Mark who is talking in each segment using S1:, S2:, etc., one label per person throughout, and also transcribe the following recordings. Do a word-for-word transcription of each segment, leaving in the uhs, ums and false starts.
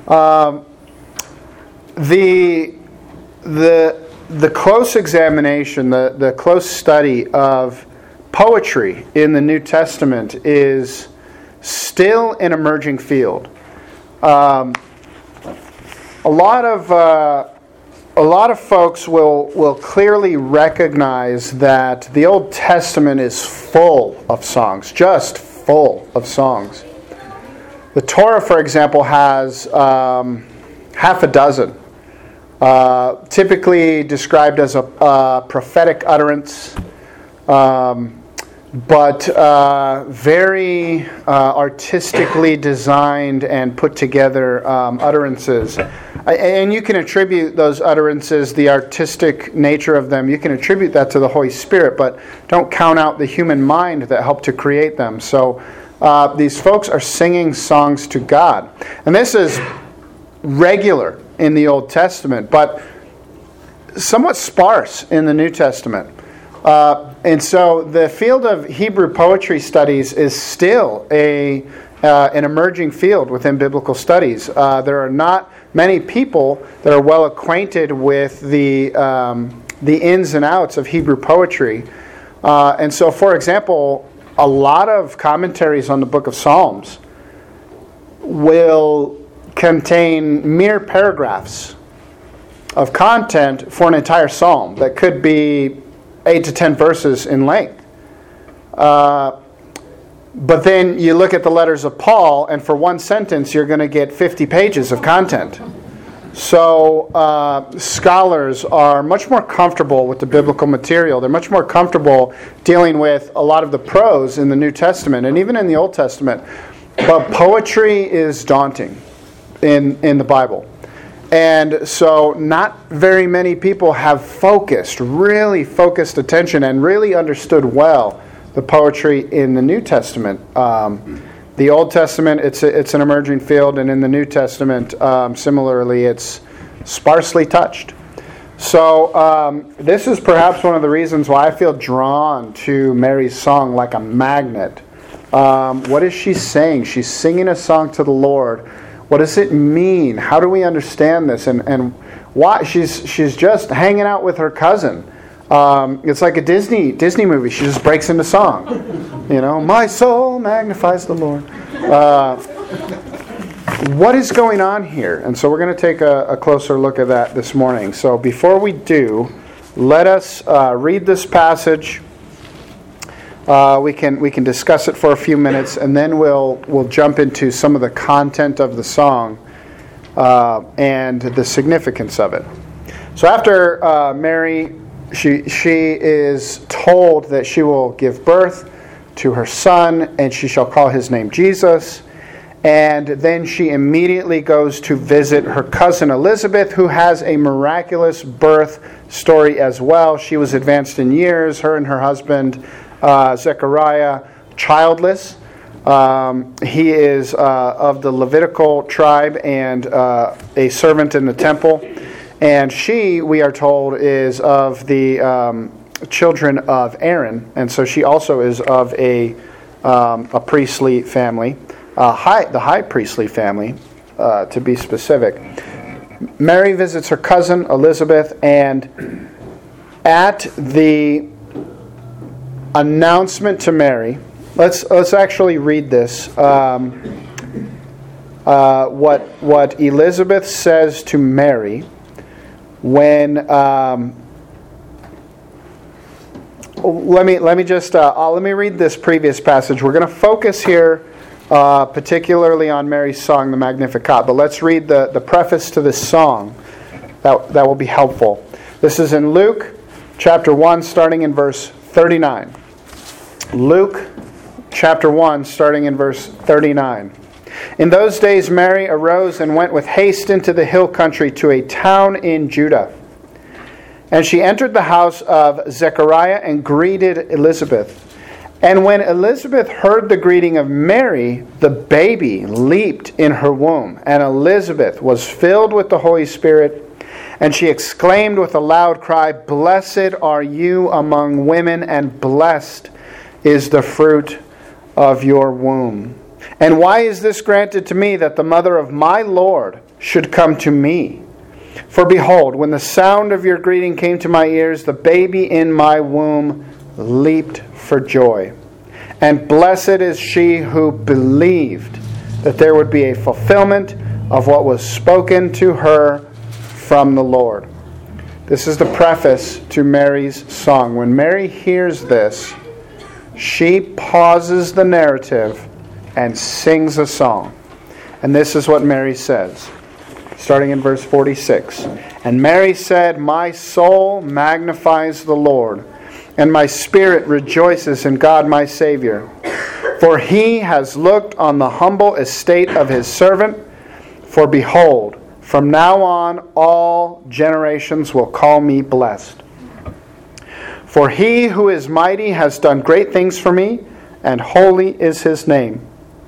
S1: Um, the the the close examination, the, the close study of poetry in the New Testament is still an emerging field. Um, a lot of uh, a lot of folks will will clearly recognize that the Old Testament is full of songs, just full of songs. The Torah, for example, has um, half a dozen. Uh, typically described as a uh, prophetic utterance, um, but uh, very uh, artistically designed and put together um, utterances. And you can attribute those utterances, the artistic nature of them, you can attribute that to the Holy Spirit, but don't count out the human mind that helped to create them. So uh, these folks are singing songs to God. And this is regular in the Old Testament, but somewhat sparse in the New Testament. Uh, and so the field of Hebrew poetry studies is still a uh, an emerging field within biblical studies. Uh, there are not many people that are well acquainted with the um, the ins and outs of Hebrew poetry. Uh, and so, for example, a lot of commentaries on the book of Psalms will contain mere paragraphs of content for an entire psalm that could be eight to ten verses in length. Uh, but then you look at the letters of Paul, and for one sentence you're going to get fifty pages of content. So uh, scholars are much more comfortable with the biblical material. They're much more comfortable dealing with a lot of the prose in the New Testament and even in the Old Testament. But poetry is daunting in in the Bible. And so not very many people have focused, really focused attention and really understood well the poetry in the New Testament. Um, the Old Testament, it's a, it's an emerging field, and in the New Testament, um, similarly, it's sparsely touched. So um, this is perhaps one of the reasons why I feel drawn to Mary's song like a magnet. Um, what is she saying? She's singing a song to the Lord. What does it mean? How do we understand this? And and why she's she's just hanging out with her cousin. Um, it's like a Disney Disney movie. She just breaks into song. You know, my soul magnifies the Lord. Uh, what is going on here? And so we're going to take a, a closer look at that this morning. So before we do, let us uh, read this passage. Uh, we can we can discuss it for a few minutes, and then we'll we'll jump into some of the content of the song uh, and the significance of it. So after uh, Mary, she she is told that she will give birth to her son, and she shall call his name Jesus. And then she immediately goes to visit her cousin Elizabeth, who has a miraculous birth story as well. She was advanced in years. Her and her husband Uh, Zechariah, childless. Um, he is uh, of the Levitical tribe and uh, a servant in the temple. And she, we are told, is of the um, children of Aaron. And so she also is of a um, a priestly family, uh, high, the high priestly family, uh, to be specific. Mary visits her cousin Elizabeth, and at the announcement to Mary. Let's let's actually read this. Um, uh, what what Elizabeth says to Mary when. Um, let me let me just uh, uh, let me read this previous passage. We're going to focus here uh, particularly on Mary's song, the Magnificat. But let's read the, the preface to this song. That that will be helpful. This is in Luke chapter one, starting in verse thirty-nine. Luke chapter one, starting in verse thirty-nine. In those days Mary arose and went with haste into the hill country to a town in Judah. And she entered the house of Zechariah and greeted Elizabeth. And when Elizabeth heard the greeting of Mary, the baby leaped in her womb. And Elizabeth was filled with the Holy Spirit. And she exclaimed with a loud cry, "Blessed are you among women, and blessed is the fruit of your womb." And why is this granted to me, that the mother of my Lord should come to me? For behold, when the sound of your greeting came to my ears, the baby in my womb leaped for joy. And blessed is she who believed that there would be a fulfillment of what was spoken to her from the Lord. This is the preface to Mary's song. When Mary hears this, she pauses the narrative and sings a song. And this is what Mary says, starting in verse forty-six. And Mary said, my soul magnifies the Lord, and my spirit rejoices in God my Savior. For he has looked on the humble estate of his servant. For behold, from now on all generations will call me blessed. For he who is mighty has done great things for me, and holy is his name.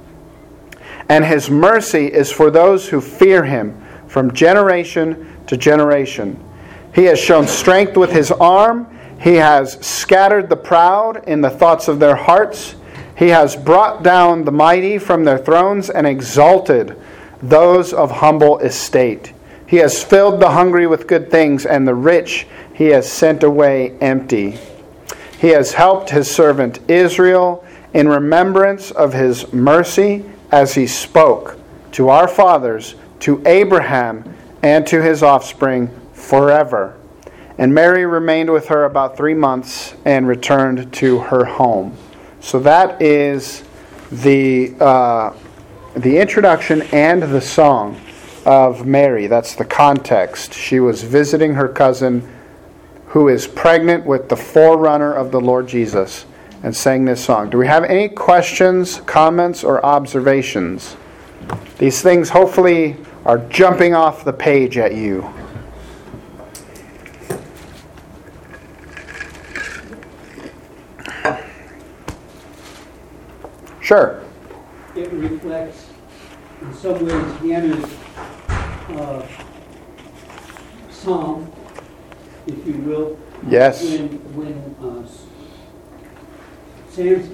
S1: And his mercy is for those who fear him from generation to generation. He has shown strength with his arm. He has scattered the proud in the thoughts of their hearts. He has brought down the mighty from their thrones and exalted those of humble estate. He has filled the hungry with good things, and the rich he has sent away empty. He has helped his servant Israel in remembrance of his mercy, as he spoke to our fathers, to Abraham, and to his offspring forever. And Mary remained with her about three months and returned to her home. So that is the uh, the introduction and the song of Mary. That's the context. She was visiting her cousin who is pregnant with the forerunner of the Lord Jesus and sang this song. Do we have any questions, comments, or observations? These things hopefully are jumping off the page at you. Sure.
S2: It reflects, in some ways, Hannah's uh, psalm, if you will.
S1: Yes.
S2: When, when uh, Samson,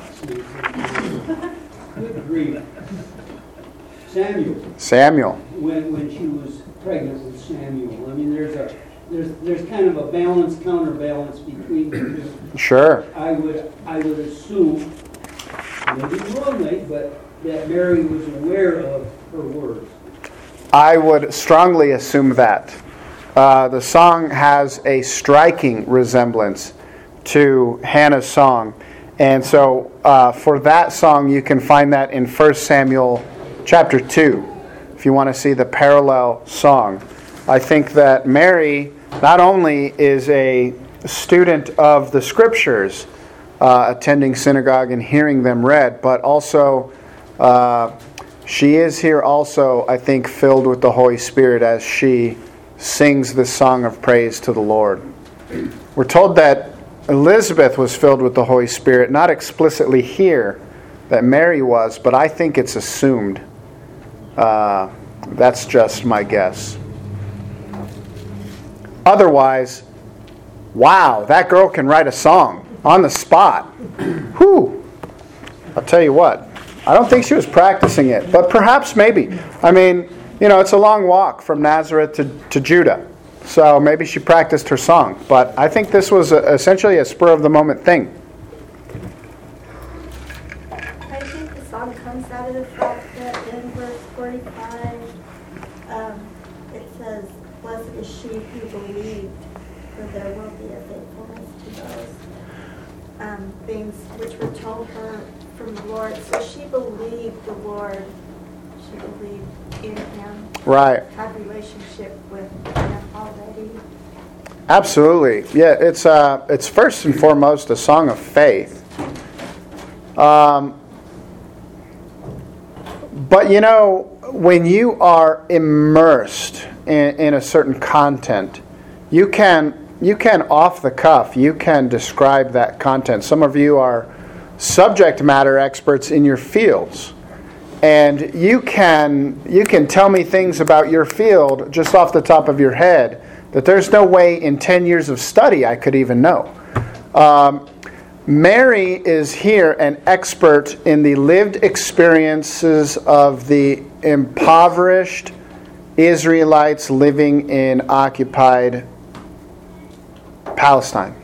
S2: good grief, Samuel.
S1: Samuel.
S2: When when she was pregnant with Samuel. I mean, there's a there's there's kind of a balance, counterbalance between the two.
S1: Sure.
S2: I would I would assume, maybe wrongly, but that Mary was aware of her words.
S1: I would strongly assume that. Uh, the song has a striking resemblance to Hannah's song. And so uh, for that song, you can find that in First Samuel chapter two, if you want to see the parallel song. I think that Mary not only is a student of the Scriptures, uh, attending synagogue and hearing them read, but also uh, she is here also, I think, filled with the Holy Spirit as she sings this song of praise to the Lord. We're told that Elizabeth was filled with the Holy Spirit, not explicitly here that Mary was, but I think it's assumed. Uh, that's just my guess. Otherwise, wow, that girl can write a song on the spot. Whew. I'll tell you what, I don't think she was practicing it, but perhaps maybe. I mean, you know, it's a long walk from Nazareth to, to Judah. So maybe she practiced her song. But I think this was a, essentially a spur-of-the-moment thing.
S3: I think the song comes out of the fact that in verse forty-five, um, it says, blessed is she who believed, for there will be a faithfulness to those um, things which were told her from the Lord. So she believed the Lord. She believed in Him.
S1: Right.
S3: Had relationship with Him already.
S1: Absolutely. Yeah, it's uh, it's first and foremost a song of faith. Um, but you know, when you are immersed in, in a certain content, you can you can off the cuff, you can describe that content. Some of you are subject matter experts in your fields. And you can you can tell me things about your field just off the top of your head that there's no way in ten years of study I could even know. Um, Mary is here an expert in the lived experiences of the impoverished Israelites living in occupied Palestine.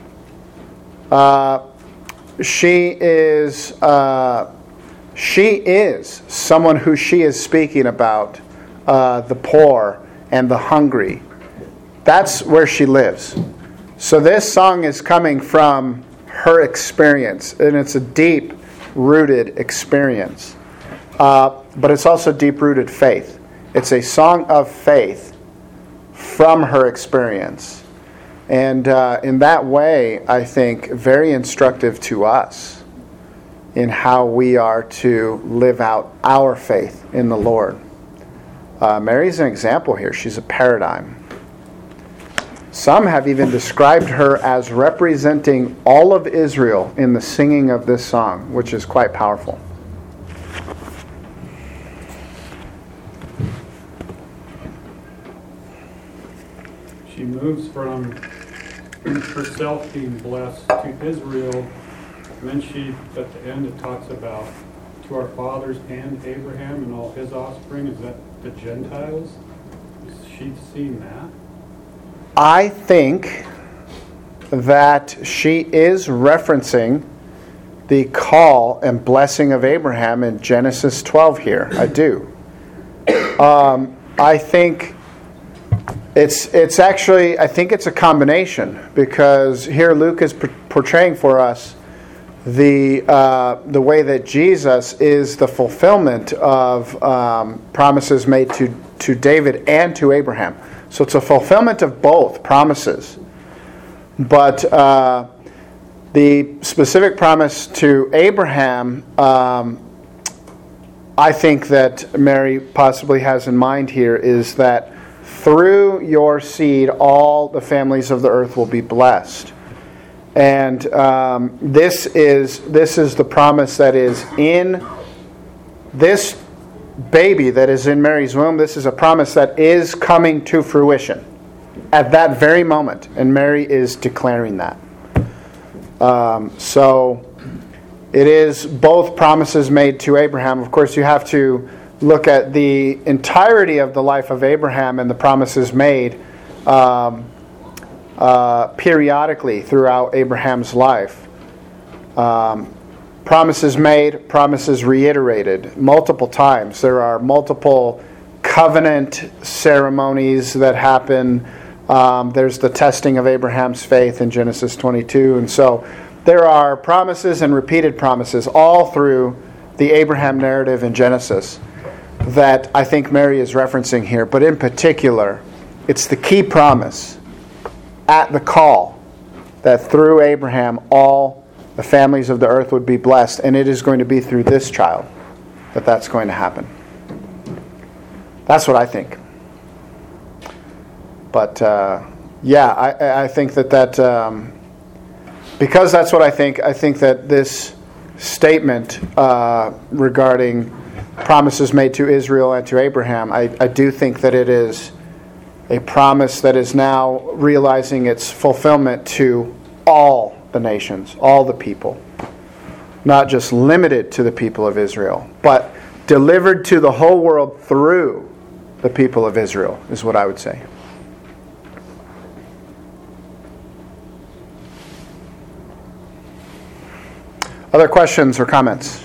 S1: Uh, she is uh, she is someone who she is speaking about, uh, the poor and the hungry. That's where she lives. So this song is coming from her experience, and it's a deep-rooted experience. Uh, but it's also deep-rooted faith. It's a song of faith from her experience. And uh, in that way, I think, very instructive to us in how we are to live out our faith in the Lord. Uh, Mary's an example here. She's a paradigm. Some have even described her as representing all of Israel in the singing of this song, which is quite powerful.
S4: She moves from herself being blessed to Israel, and then she, at the end, it talks about to our fathers and Abraham and all his offspring. Is that the Gentiles? Is she seeing that?
S1: I think that she is referencing the call and blessing of Abraham in Genesis twelve here. I do. Um, I think it's it's actually, I think it's a combination, because here Luke is portraying for us the uh, the way that Jesus is the fulfillment of um, promises made to, to David and to Abraham. So it's a fulfillment of both promises. But uh, the specific promise to Abraham, um, I think that Mary possibly has in mind here, is that through your seed all the families of the earth will be blessed. And um, this is this is the promise that is in this baby that is in Mary's womb. This is a promise that is coming to fruition at that very moment, and Mary is declaring that. Um, so it is both promises made to Abraham. Of course, you have to look at the entirety of the life of Abraham and the promises made um, uh, periodically throughout Abraham's life. Um, Promises made, promises reiterated multiple times. There are multiple covenant ceremonies that happen. Um, there's the testing of Abraham's faith in Genesis twenty-two. And so there are promises and repeated promises all through the Abraham narrative in Genesis that I think Mary is referencing here. But in particular, it's the key promise at the call that through Abraham all the families of the earth would be blessed, and it is going to be through this child that that's going to happen. That's what I think. But uh, yeah, I, I think that that um, because that's what I think. I think that this statement uh, regarding promises made to Israel and to Abraham, I, I do think that it is a promise that is now realizing its fulfillment to all the nations, all the people, not just limited to the people of Israel, but delivered to the whole world through the people of Israel, is what I would say. Other questions or comments?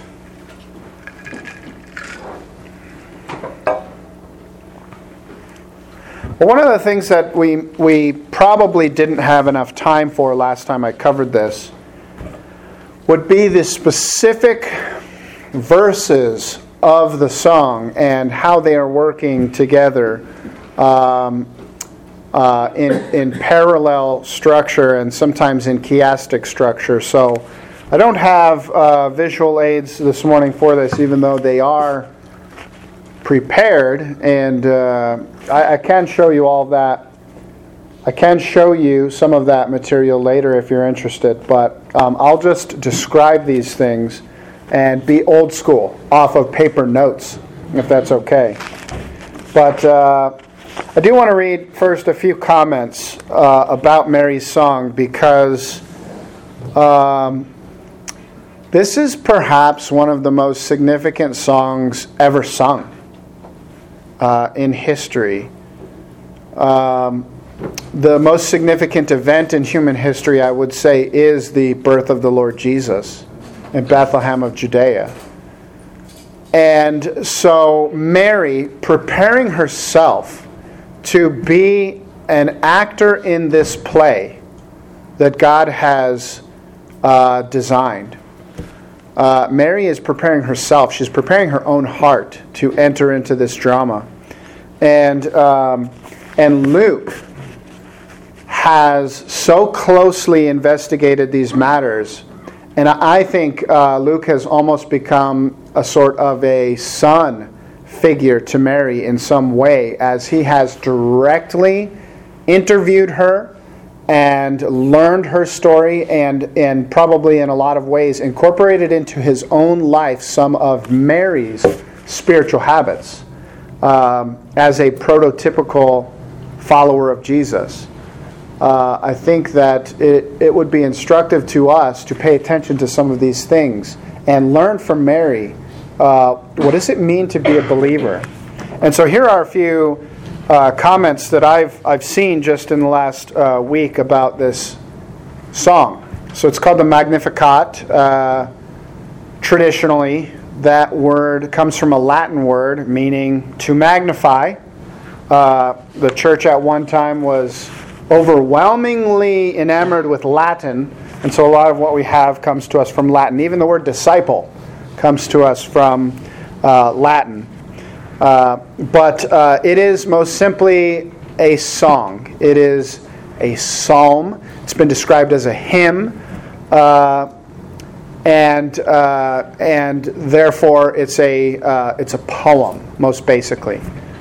S1: Well, one of the things that we we probably didn't have enough time for last time I covered this would be the specific verses of the song and how they are working together um, uh, in in parallel structure and sometimes in chiastic structure. So I don't have uh, visual aids this morning for this, even though they are prepared, and uh, I, I can show you all that. I can show you some of that material later if you're interested, but um, I'll just describe these things and be old school off of paper notes, if that's okay. But uh, I do want to read first a few comments uh, about Mary's song, because Um, this is perhaps one of the most significant songs ever sung uh, in history. Um, the most significant event in human history, I would say, is the birth of the Lord Jesus in Bethlehem of Judea. And so Mary, preparing herself to be an actor in this play that God has uh, designed, uh, Mary is preparing herself. She's preparing her own heart to enter into this drama. And um, and Luke has so closely investigated these matters, and I think uh, Luke has almost become a sort of a son figure to Mary in some way, as he has directly interviewed her and learned her story, and, and probably in a lot of ways incorporated into his own life some of Mary's spiritual habits um, as a prototypical follower of Jesus. Uh, I think that it, it would be instructive to us to pay attention to some of these things and learn from Mary. Uh, what does it mean to be a believer? And so here are a few uh, comments that I've I've seen just in the last uh, week about this song. So it's called the Magnificat. Uh, traditionally, that word comes from a Latin word meaning to magnify. Uh, the church at one time was overwhelmingly enamored with Latin, and so a lot of what we have comes to us from Latin. Even the word disciple comes to us from uh, Latin. Uh, but uh, it is most simply a song. It is a psalm. It's been described as a hymn, uh, and uh, and therefore it's a uh, it's a poem, most basically.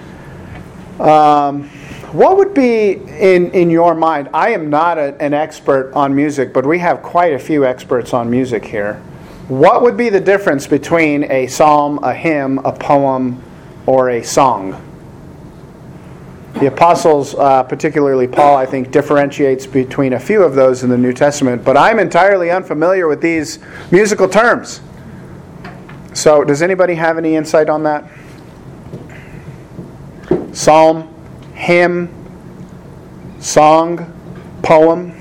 S1: Um, what would be in, in your mind? I am not a, an expert on music, but we have quite a few experts on music here. What would be the difference between a psalm, a hymn, a poem, or a song? The apostles, uh, particularly Paul, I think, differentiates between a few of those in the New Testament, but I'm entirely unfamiliar with these musical terms. So, does anybody have any insight on that? Psalm, hymn, song, poem.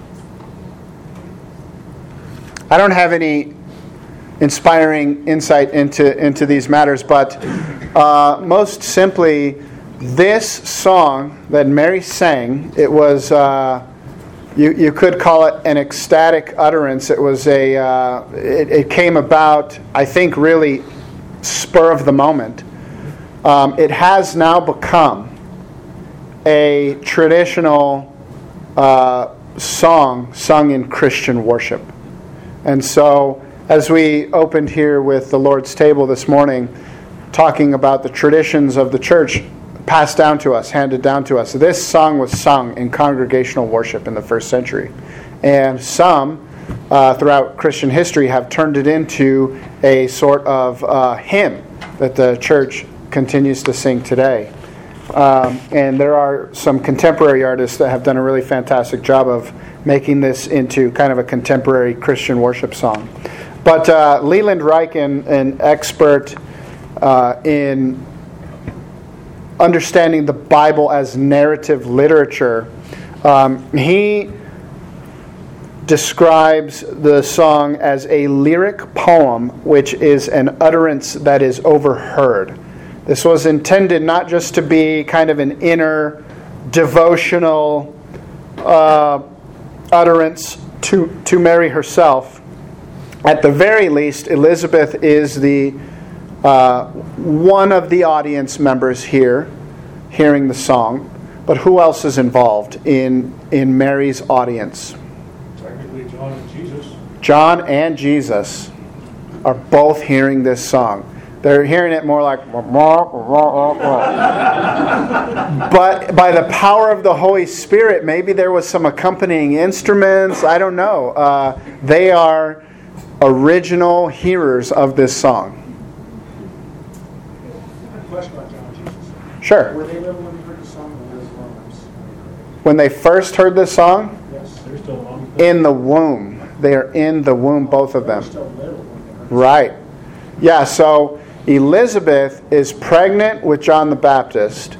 S1: I don't have any inspiring insight into, into these matters, but uh, most simply, this song that Mary sang, it was, uh, you, you could call it an ecstatic utterance. It was a, uh, it, it came about, I think, really spur of the moment. Um, it has now become a traditional uh, song sung in Christian worship. And so, as we opened here with the Lord's table this morning, talking about the traditions of the church passed down to us, handed down to us, this song was sung in congregational worship in the first century. And some, uh, throughout Christian history, have turned it into a sort of uh, hymn that the church continues to sing today. Um, and there are some contemporary artists that have done a really fantastic job of making this into kind of a contemporary Christian worship song. But uh, Leland Ryken, an expert uh, in understanding the Bible as narrative literature, um, he describes the song as a lyric poem, which is an utterance that is overheard. This was intended not just to be kind of an inner devotional uh, utterance to, to Mary herself. At the very least, Elizabeth is the uh, one of the audience members here hearing the song. But who else is involved in, in Mary's audience?
S5: Technically, John and Jesus.
S1: John and Jesus are both hearing this song. They're hearing it more like... But by the power of the Holy Spirit, maybe there was some accompanying instruments. I don't know. Uh, they are original hearers of this song.
S5: I have a question about John and Jesus.
S1: Sure.
S5: Were they little when they heard the song or was it
S1: When they first heard this song?
S5: Yes. They're still long.
S1: In the womb. They are in the womb, both of them.
S5: Still little when they're-
S1: Right. Yeah, so Elizabeth is pregnant with John the Baptist,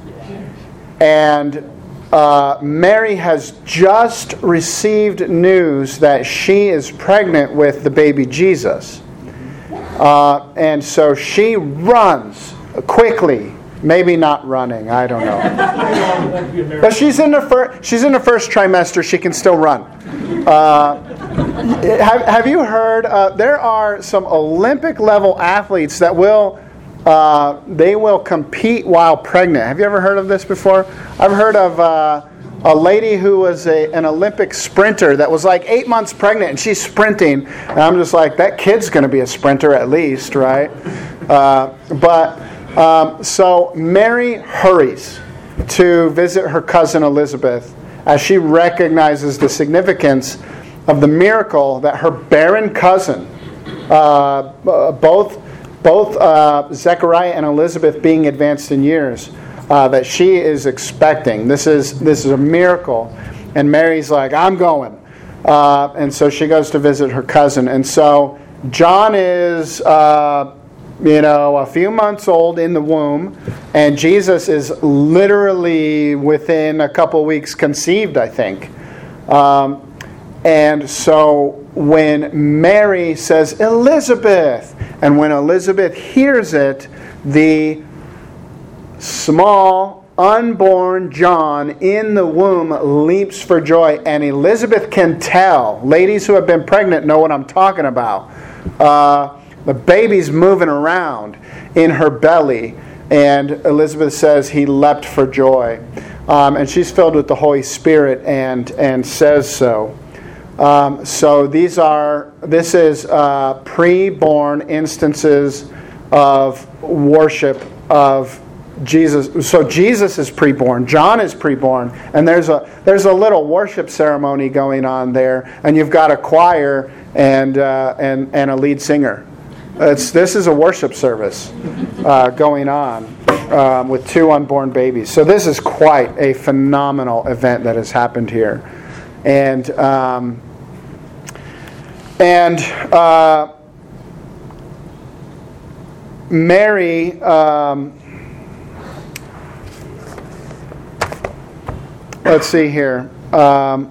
S1: and uh, Mary has just received news that she is pregnant with the baby Jesus. Uh, and so she runs quickly. Maybe not running, I don't know. But she's in the fir- she's in the first trimester. She can still run. Uh, have, have you heard? Uh, there are some Olympic level athletes that will uh, they will compete while pregnant. Have you ever heard of this before? I've heard of uh, a lady who was a, an Olympic sprinter that was like eight months pregnant, and she's sprinting. And I'm just like, that kid's going to be a sprinter at least, right? Uh, but. Um, so Mary hurries to visit her cousin Elizabeth as she recognizes the significance of the miracle that her barren cousin, uh, both both uh, Zechariah and Elizabeth being advanced in years, uh, that she is expecting. This is this is a miracle, and Mary's like, I'm going, uh, and so she goes to visit her cousin, and so John is. Uh, You know, a few months old in the womb, and Jesus is literally within a couple weeks conceived, I think. Um, and so when Mary says, Elizabeth, and when Elizabeth hears it, the small, unborn John in the womb leaps for joy, and Elizabeth can tell. Ladies who have been pregnant know what I'm talking about. Uh, The baby's moving around in her belly, and Elizabeth says he leapt for joy. Um, and she's filled with the Holy Spirit and and says so. Um, so these are this is uh, pre-born instances of worship of Jesus. So Jesus is pre-born, John is pre-born, and there's a there's a little worship ceremony going on there, and you've got a choir and uh, and and a lead singer. It's, this is a worship service uh, going on um, with two unborn babies. So this is quite a phenomenal event that has happened here. And um, and uh, Mary, um, let's see here. Um,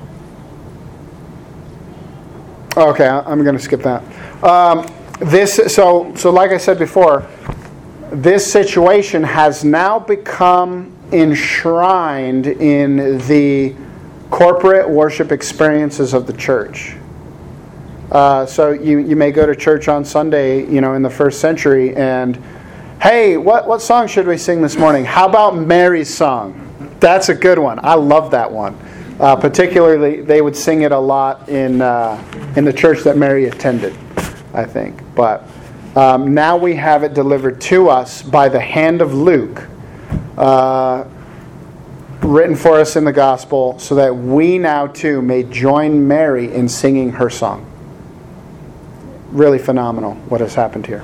S1: okay, I'm going to skip that. Um, This so so like I said before, this situation has now become enshrined in the corporate worship experiences of the church. Uh, so you, you may go to church on Sunday, you know, in the first century, and hey, what what song should we sing this morning? How about Mary's song? That's a good one. I love that one. Uh, particularly, they would sing it a lot in uh, in the church that Mary attended, I think. But um, now we have it delivered to us by the hand of Luke, uh, written for us in the gospel, so that we now too may join Mary in singing her song. Really phenomenal what has happened here.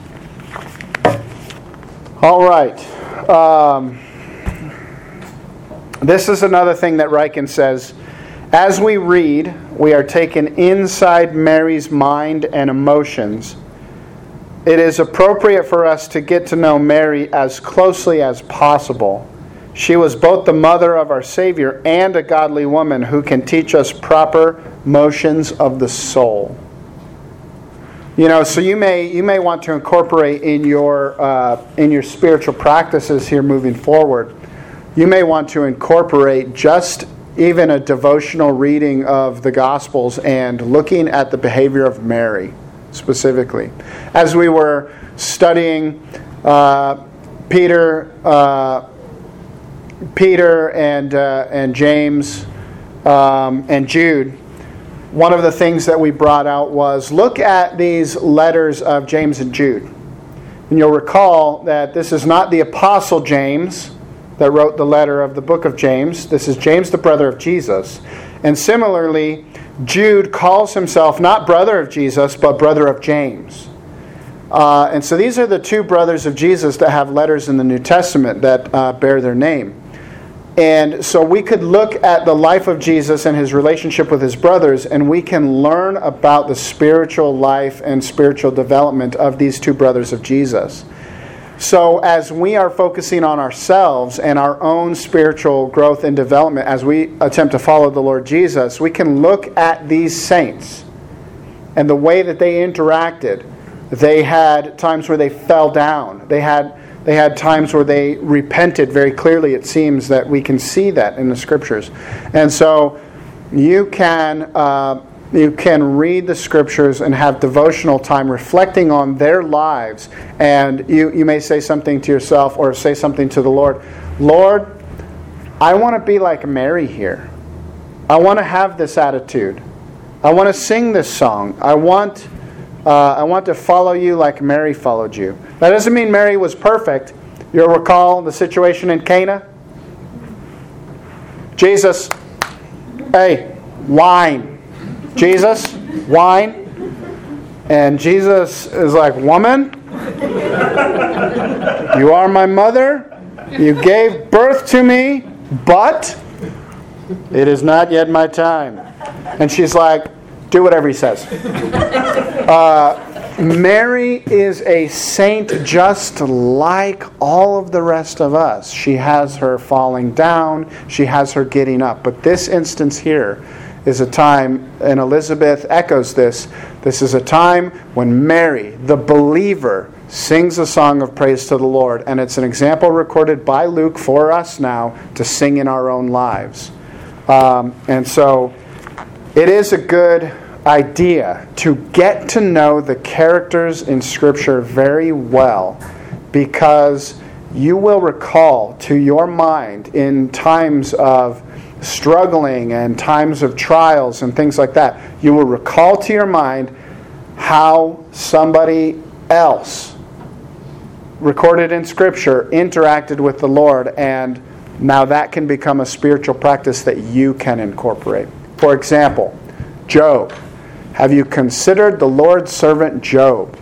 S1: All right. Um, this is another thing that Ryken says. As we read, we are taken inside Mary's mind and emotions. It is appropriate for us to get to know Mary as closely as possible. She was both the mother of our Savior and a godly woman who can teach us proper motions of the soul. You know, so you may you may want to incorporate in your uh, in your spiritual practices here moving forward. You may want to incorporate just even a devotional reading of the Gospels and looking at the behavior of Mary specifically. As we were studying uh, Peter, uh, Peter and uh, and James um, and Jude, one of the things that we brought out was look at these letters of James and Jude, and you'll recall that this is not the Apostle James that wrote the letter of the book of James. This is James, the brother of Jesus. And similarly, Jude calls himself not brother of Jesus, but brother of James. Uh, and so these are the two brothers of Jesus that have letters in the New Testament that uh, bear their name. And so we could look at the life of Jesus and his relationship with his brothers, and we can learn about the spiritual life and spiritual development of these two brothers of Jesus. So as we are focusing on ourselves and our own spiritual growth and development, as we attempt to follow the Lord Jesus, we can look at these saints and the way that they interacted. They had times where they fell down. They had they had times where they repented very clearly. It seems that we can see that in the Scriptures. And so you can uh, you can read the Scriptures and have devotional time reflecting on their lives. And you, you may say something to yourself or say something to the Lord. Lord, I want to be like Mary here. I want to have this attitude. I want to sing this song. I want... Uh, I want to follow you like Mary followed you. That doesn't mean Mary was perfect. You'll recall the situation in Cana? Jesus, hey, wine. Jesus, wine. And Jesus is like, woman, you are my mother. You gave birth to me, but it is not yet my time. And she's like, do whatever he says. Uh, Mary is a saint just like all of the rest of us. She has her falling down. She has her getting up. But this instance here is a time, and Elizabeth echoes this, this is a time when Mary, the believer, sings a song of praise to the Lord. And it's an example recorded by Luke for us now to sing in our own lives. Um, and so... It is a good idea to get to know the characters in Scripture very well, because you will recall to your mind in times of struggling and times of trials and things like that, you will recall to your mind how somebody else recorded in Scripture interacted with the Lord, and now that can become a spiritual practice that you can incorporate. For example, Job. Have you considered the Lord's servant Job?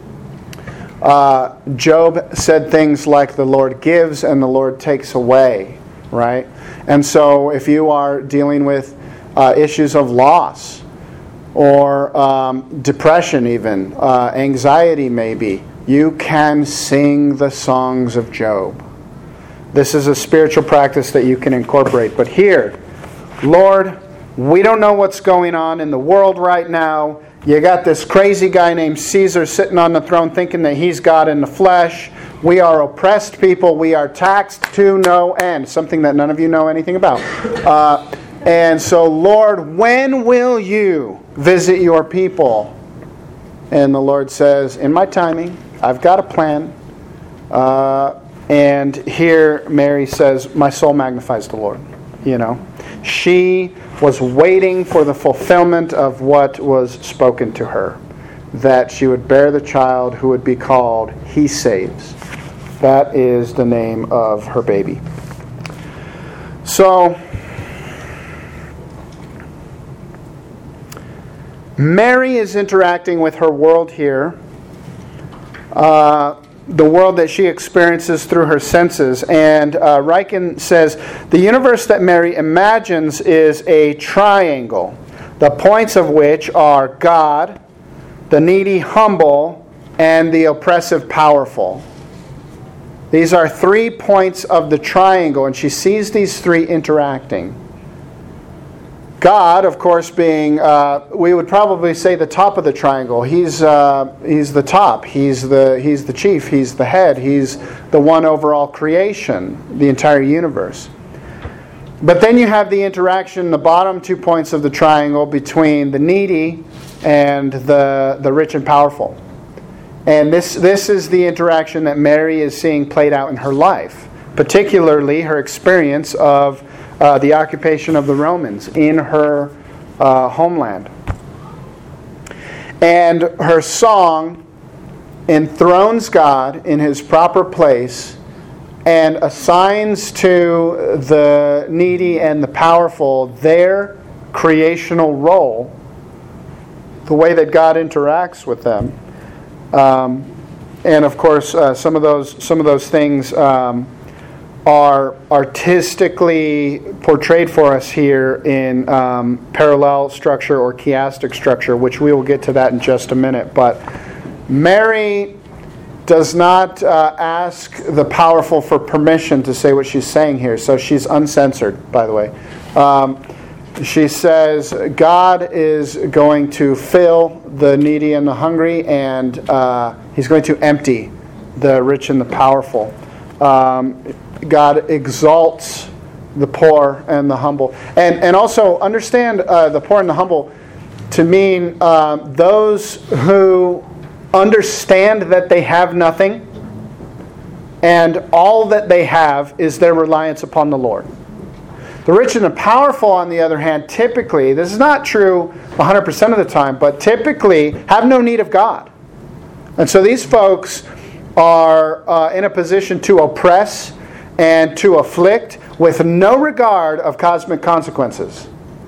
S1: Uh, Job said things like the Lord gives and the Lord takes away, right? And so if you are dealing with uh, issues of loss or um, depression even, uh, anxiety maybe, you can sing the songs of Job. This is a spiritual practice that you can incorporate. But here, Lord, we don't know what's going on in the world right now. You got this crazy guy named Caesar sitting on the throne thinking that he's God in the flesh. We are oppressed people. We are taxed to no end. Something that none of you know anything about. Uh, and so, Lord, when will you visit your people? And the Lord says, in my timing, I've got a plan. Uh, and here Mary says, my soul magnifies the Lord. You know, she was waiting for the fulfillment of what was spoken to her, that she would bear the child who would be called He Saves. That is the name of her baby. So, Mary is interacting with her world here. Uh, the world that she experiences through her senses. And uh, Ryken says, the universe that Mary imagines is a triangle, the points of which are God, the needy humble, and the oppressive powerful. These are three points of the triangle, and she sees these three interacting. God, of course, being, uh, we would probably say the top of the triangle. He's uh, he's the top. He's the he's the chief. He's the head. He's the one over all creation, the entire universe. But then you have the interaction, the bottom two points of the triangle, between the needy and the the rich and powerful. And this this is the interaction that Mary is seeing played out in her life, particularly her experience of Uh, the occupation of the Romans in her uh, homeland. And her song enthrones God in His proper place and assigns to the needy and the powerful their creational role, the way that God interacts with them. Um, and of course, uh, some of those some of those things Um, are artistically portrayed for us here in um, parallel structure or chiastic structure, which we will get to that in just a minute. But Mary does not uh, ask the powerful for permission to say what she's saying here. So she's uncensored, by the way. Um, she says, God is going to fill the needy and the hungry, and uh, He's going to empty the rich and the powerful. Um, God exalts the poor and the humble. And, and also understand uh, the poor and the humble to mean uh, those who understand that they have nothing, and all that they have is their reliance upon the Lord. The rich and the powerful, on the other hand, typically, this is not true one hundred percent of the time, but typically have no need of God. And so these folks are uh, in a position to oppress and to afflict with no regard of cosmic consequences.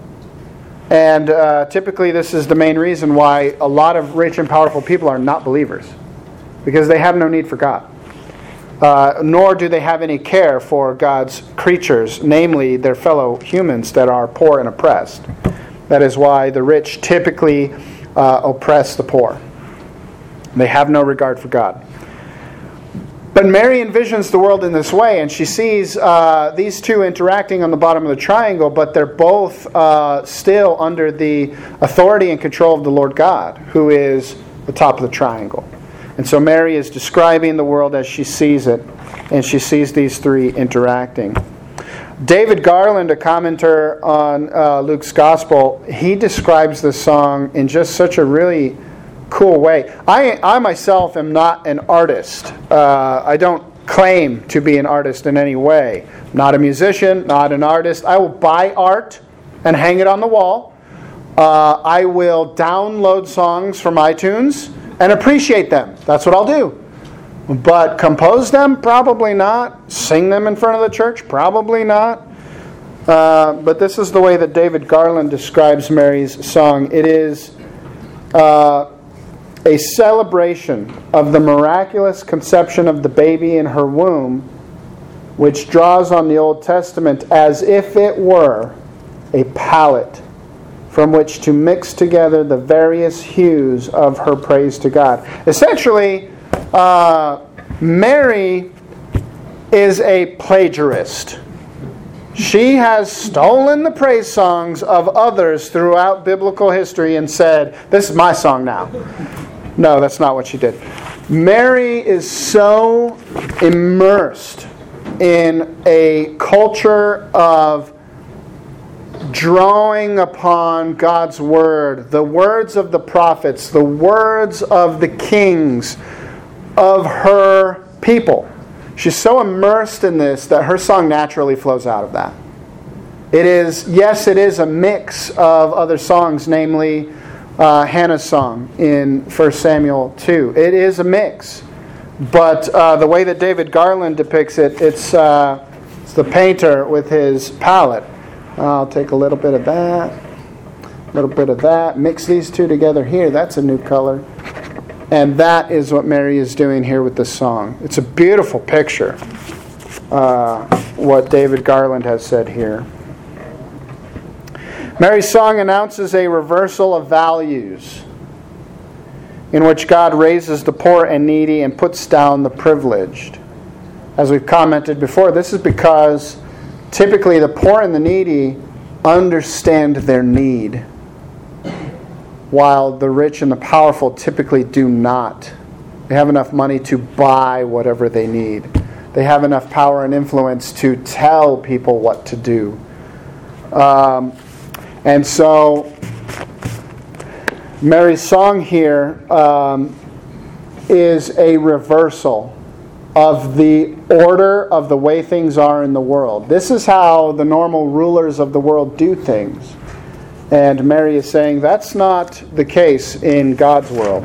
S1: And uh, typically this is the main reason why a lot of rich and powerful people are not believers, because they have no need for God. Uh, nor do they have any care for God's creatures, namely their fellow humans that are poor and oppressed. That is why the rich typically uh, oppress the poor. They have no regard for God. But Mary envisions the world in this way, and she sees uh, these two interacting on the bottom of the triangle, but they're both uh, still under the authority and control of the Lord God, who is the top of the triangle. And so Mary is describing the world as she sees it, and she sees these three interacting. David Garland, a commentator on uh, Luke's Gospel, he describes this song in just such a really cool way. I, I myself am not an artist. Uh, I don't claim to be an artist in any way. Not a musician, not an artist. I will buy art and hang it on the wall. Uh, I will download songs from iTunes and appreciate them. That's what I'll do. But compose them? Probably not. Sing them in front of the church? Probably not. Uh, but this is the way that David Garland describes Mary's song. It is uh, a celebration of the miraculous conception of the baby in her womb, which draws on the Old Testament as if it were a palette from which to mix together the various hues of her praise to God. Essentially, uh, Mary is a plagiarist. She has stolen the praise songs of others throughout biblical history and said, "This is my song now." No, that's not what she did. Mary is so immersed in a culture of drawing upon God's Word, the words of the prophets, the words of the kings of her people. She's so immersed in this that her song naturally flows out of that. It is, yes, it is a mix of other songs, namely uh, Hannah's song in First Samuel two. It is a mix. But uh, the way that David Garland depicts it, it's, uh, it's the painter with his palette. I'll take a little bit of that, a little bit of that, mix these two together here. That's a new color. And that is what Mary is doing here with this song. It's a beautiful picture, uh, what David Garland has said here. Mary's song announces a reversal of values in which God raises the poor and needy and puts down the privileged. As we've commented before, this is because typically the poor and the needy understand their need, while the rich and the powerful typically do not. They have enough money to buy whatever they need. They have enough power and influence to tell people what to do. Um, and so Mary's song here um, is a reversal of the order of the way things are in the world. This is how the normal rulers of the world do things. And Mary is saying that's not the case in God's world.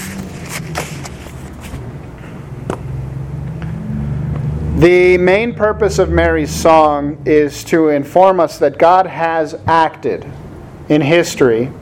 S1: The main purpose of Mary's song is to inform us that God has acted in history.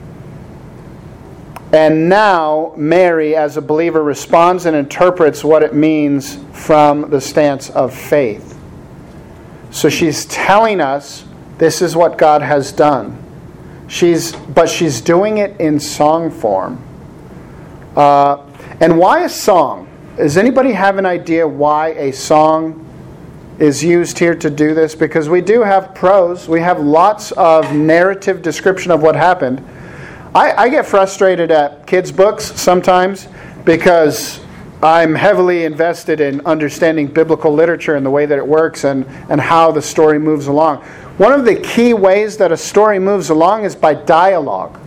S1: And now Mary, as a believer, responds and interprets what it means from the stance of faith. So she's telling us this is what God has done. She's, but she's doing it in song form. Uh, and why a song? Does anybody have an idea why a song is used here to do this? Because we do have prose. We have lots of narrative description of what happened. I, I get frustrated at kids' books sometimes because I'm heavily invested in understanding biblical literature and the way that it works and, and how the story moves along. One of the key ways that a story moves along is by dialogue.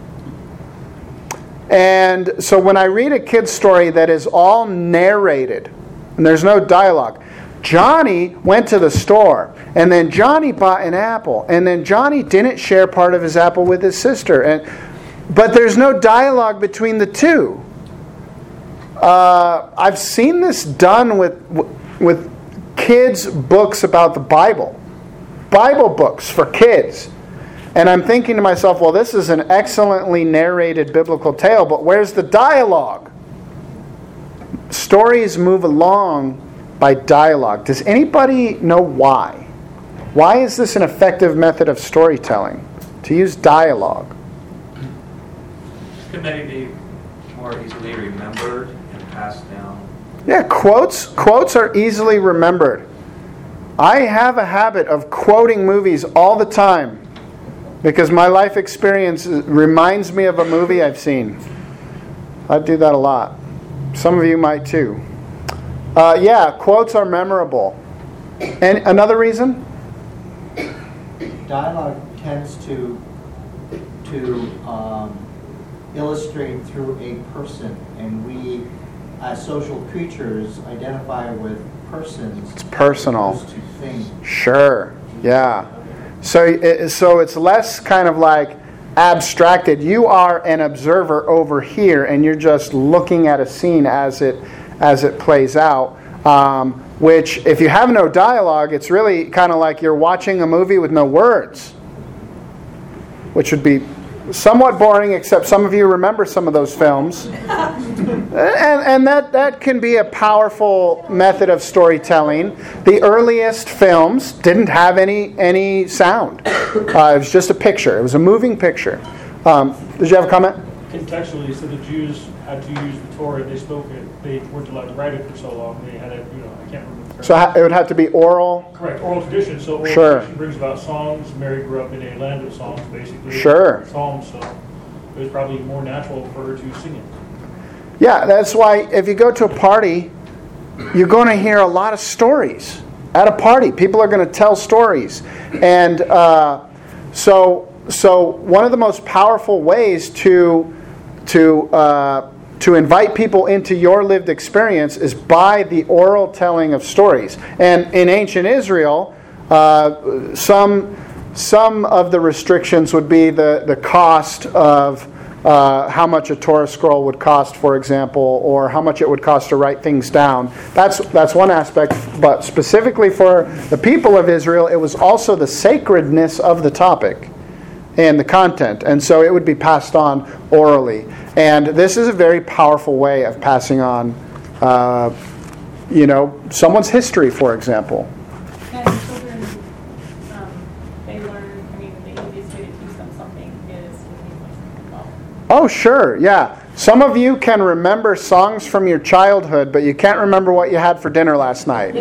S1: And so when I read a kid's story that is all narrated, and there's no dialogue, Johnny went to the store, and then Johnny bought an apple, and then Johnny didn't share part of his apple with his sister. And but there's no dialogue between the two. Uh, I've seen this done with with kids' books about the Bible. Bible books for kids. And I'm thinking to myself, well, this is an excellently narrated biblical tale, but where's the dialogue? Stories move along by dialogue. Does anybody know why? Why is this an effective method of storytelling? To use dialogue.
S6: Could maybe be more easily remembered and passed down.
S1: Yeah, quotes quotes are easily remembered. I have a habit of quoting movies all the time because my life experience reminds me of a movie I've seen. I do that a lot. Some of you might too. Uh, yeah, quotes are memorable. And another reason?
S7: Dialogue tends to to um, illustrate through a person, and we, as social creatures, identify with persons.
S1: It's personal.
S7: As opposed to things.
S1: Sure. Yeah. So, it, so it's less kind of like abstracted. You are an observer over here, and you're just looking at a scene as it as it plays out. Um, which, if you have no dialogue, it's really kind of like you're watching a movie with no words, which would be somewhat boring, except some of you remember some of those films. and and that, that can be a powerful method of storytelling. The earliest films didn't have any any sound. Uh, it was just a picture. It was a moving picture. Um, did you have a comment?
S5: Contextually, so the Jews had to use the Torah. They spoke it. They weren't allowed to write it for so long. They had it, you know, I can't remember.
S1: So it would have to be oral?
S5: Correct, oral tradition. So oral
S1: Sure.
S5: tradition brings about songs. Mary grew up in a land of songs, basically.
S1: Sure.
S5: Psalms, so it was probably more natural for her to sing it.
S1: Yeah, that's why if you go to a party, you're going to hear a lot of stories. At a party, people are going to tell stories. And uh, so, so one of the most powerful ways to to uh, to invite people into your lived experience is by the oral telling of stories. And in ancient Israel, uh, some some of the restrictions would be the, the cost of uh, how much a Torah scroll would cost, for example, or how much it would cost to write things down. That's that's one aspect. But specifically for the people of Israel, it was also the sacredness of the topic and the content. And so it would be passed on orally. And this is a very powerful way of passing on, uh, you know, someone's history, for example.
S8: And children, um, they learn, I mean, the easiest way to teach them something is with music as well.
S1: Oh, sure, yeah. Some of you can remember songs from your childhood, but you can't remember what you had for dinner last night.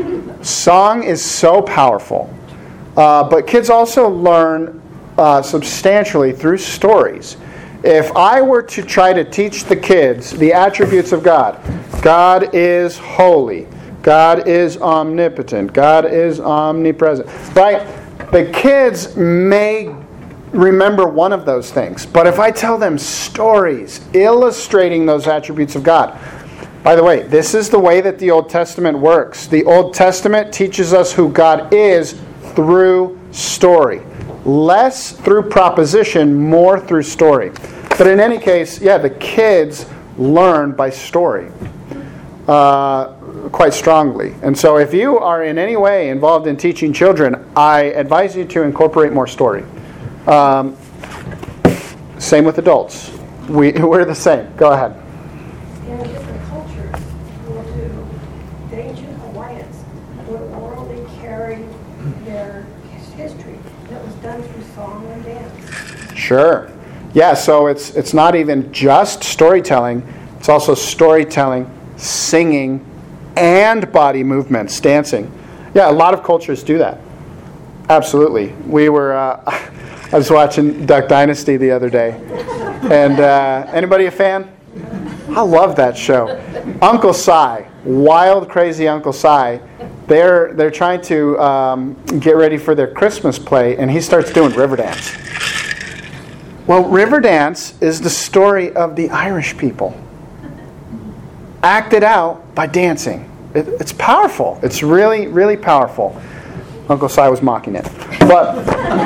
S1: Song is so powerful. Uh, but kids also learn uh, substantially through stories. If I were to try to teach the kids the attributes of God, God is holy, God is omnipotent, God is omnipresent, right? The kids may remember one of those things, but if I tell them stories illustrating those attributes of God, by the way, this is the way that the Old Testament works. The Old Testament teaches us who God is through story. Less through proposition, more through story. But in any case, yeah, the kids learn by story uh, quite strongly. And so if you are in any way involved in teaching children, I advise you to incorporate more story. Um, same with adults. We, we're the same. Go ahead.
S9: In different cultures, will do. The ancient Hawaiians would orally carry their their history. And it was done through song and dance.
S1: Sure. Yeah, so it's it's not even just storytelling. It's also storytelling, singing, and body movements, dancing. Yeah, a lot of cultures do that. Absolutely. We were, uh, I was watching Duck Dynasty the other day. And uh, anybody a fan? I love that show. Uncle Si, wild, crazy Uncle Si. They're they're trying to um, get ready for their Christmas play, and he starts doing Riverdance. Well, Riverdance is the story of the Irish people, acted out by dancing. It, it's powerful. It's really, really powerful. Uncle Si was mocking it, but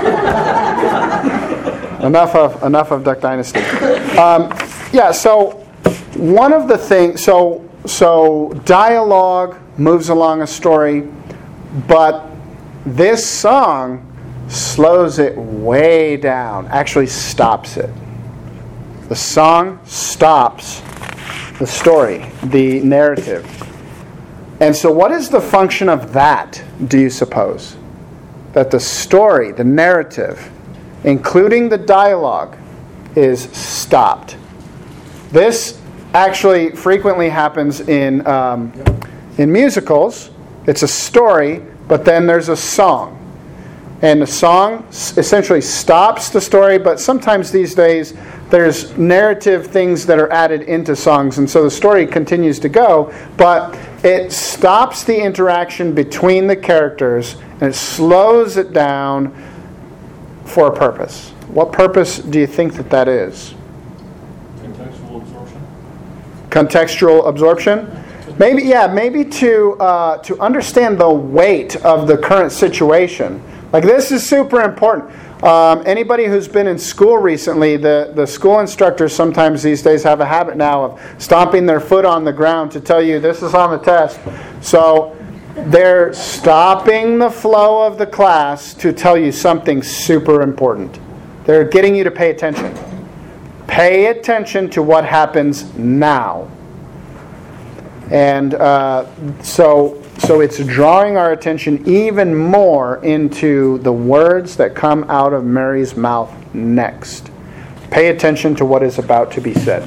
S1: enough of enough of Duck Dynasty. Um, yeah. So one of the things. So so dialogue moves along a story, but this song slows it way down, actually stops it. The song stops the story, the narrative. And so what is the function of that, do you suppose? That the story, the narrative, including the dialogue, is stopped. This actually frequently happens in um, in musicals. It's a story, but then there's a song. And the song essentially stops the story, but sometimes these days there's narrative things that are added into songs, and so the story continues to go, but it stops the interaction between the characters, and it slows it down for a purpose. What purpose do you think that that is?
S5: Contextual absorption. Contextual
S1: absorption? Maybe, yeah, maybe to uh, to understand the weight of the current situation. Like, this is super important. Um, anybody who's been in school recently, the, the school instructors sometimes these days have a habit now of stomping their foot on the ground to tell you this is on the test. So they're stopping the flow of the class to tell you something super important. They're getting you to pay attention. Pay attention to what happens now. And uh, so... So it's drawing our attention even more into the words that come out of Mary's mouth next. Pay attention to what is about to be said.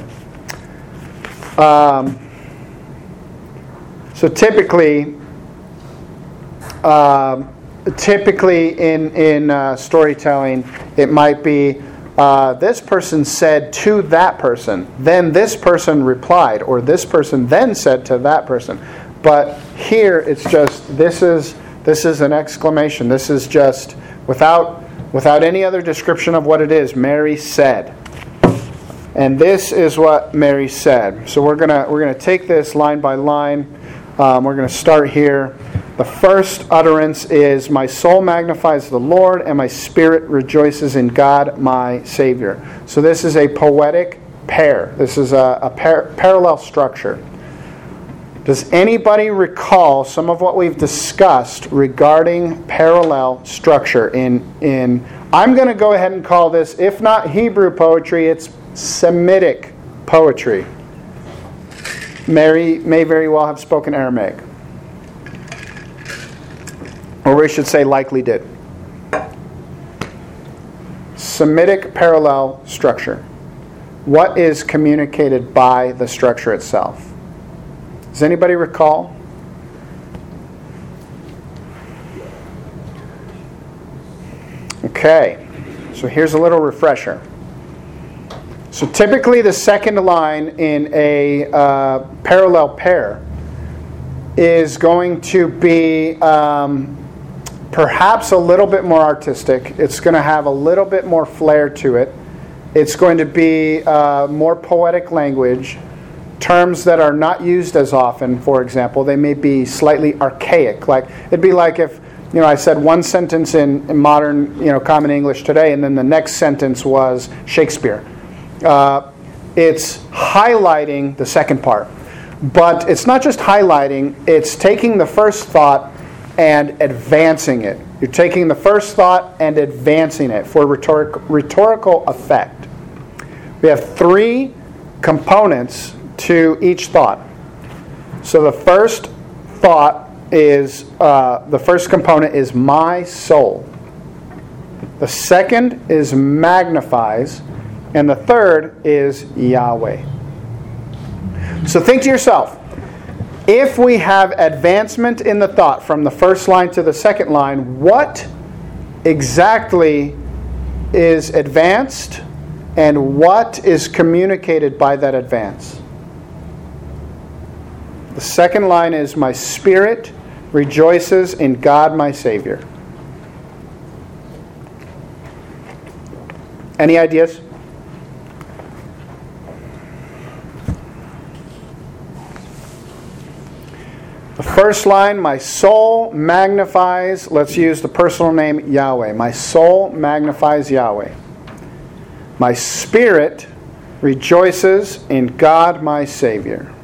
S1: Um, so typically, uh, typically in in uh, storytelling, it might be uh, this person said to that person, then this person replied, or this person then said to that person. But here it's just, this is this is an exclamation. This is just, without without any other description of what it is, Mary said. And this is what Mary said. So we're gonna we're gonna take this line by line. Um, we're gonna start here. The first utterance is, "My soul magnifies the Lord, and my spirit rejoices in God my Savior." So this is a poetic pair. This is a, a par- parallel structure. Does anybody recall some of what we've discussed regarding parallel structure in, in I'm going to go ahead and call this, if not Hebrew poetry, it's Semitic poetry. Mary may very well have spoken Aramaic. Or we should say likely did. Semitic parallel structure. What is communicated by the structure itself? Does anybody recall? Okay, so here's a little refresher. So typically the second line in a uh, parallel pair is going to be um, perhaps a little bit more artistic. It's going to have a little bit more flair to it. It's going to be uh, more poetic language. Terms that are not used as often, for example, they may be slightly archaic. Like, it'd be like if, you know, I said one sentence in, in modern, you know, common English today, and then the next sentence was Shakespeare. Uh, it's highlighting the second part. But it's not just highlighting, it's taking the first thought and advancing it. You're taking the first thought and advancing it for rhetoric, rhetorical effect. We have three components to each thought. So the first thought is, uh, the first component is my soul. The second is magnifies. And the third is Yahweh. So think to yourself, if we have advancement in the thought from the first line to the second line, what exactly is advanced and what is communicated by that advance? The second line is, my spirit rejoices in God my Savior. Any ideas? The first line, my soul magnifies, let's use the personal name Yahweh. My soul magnifies Yahweh. My spirit rejoices in God my Savior.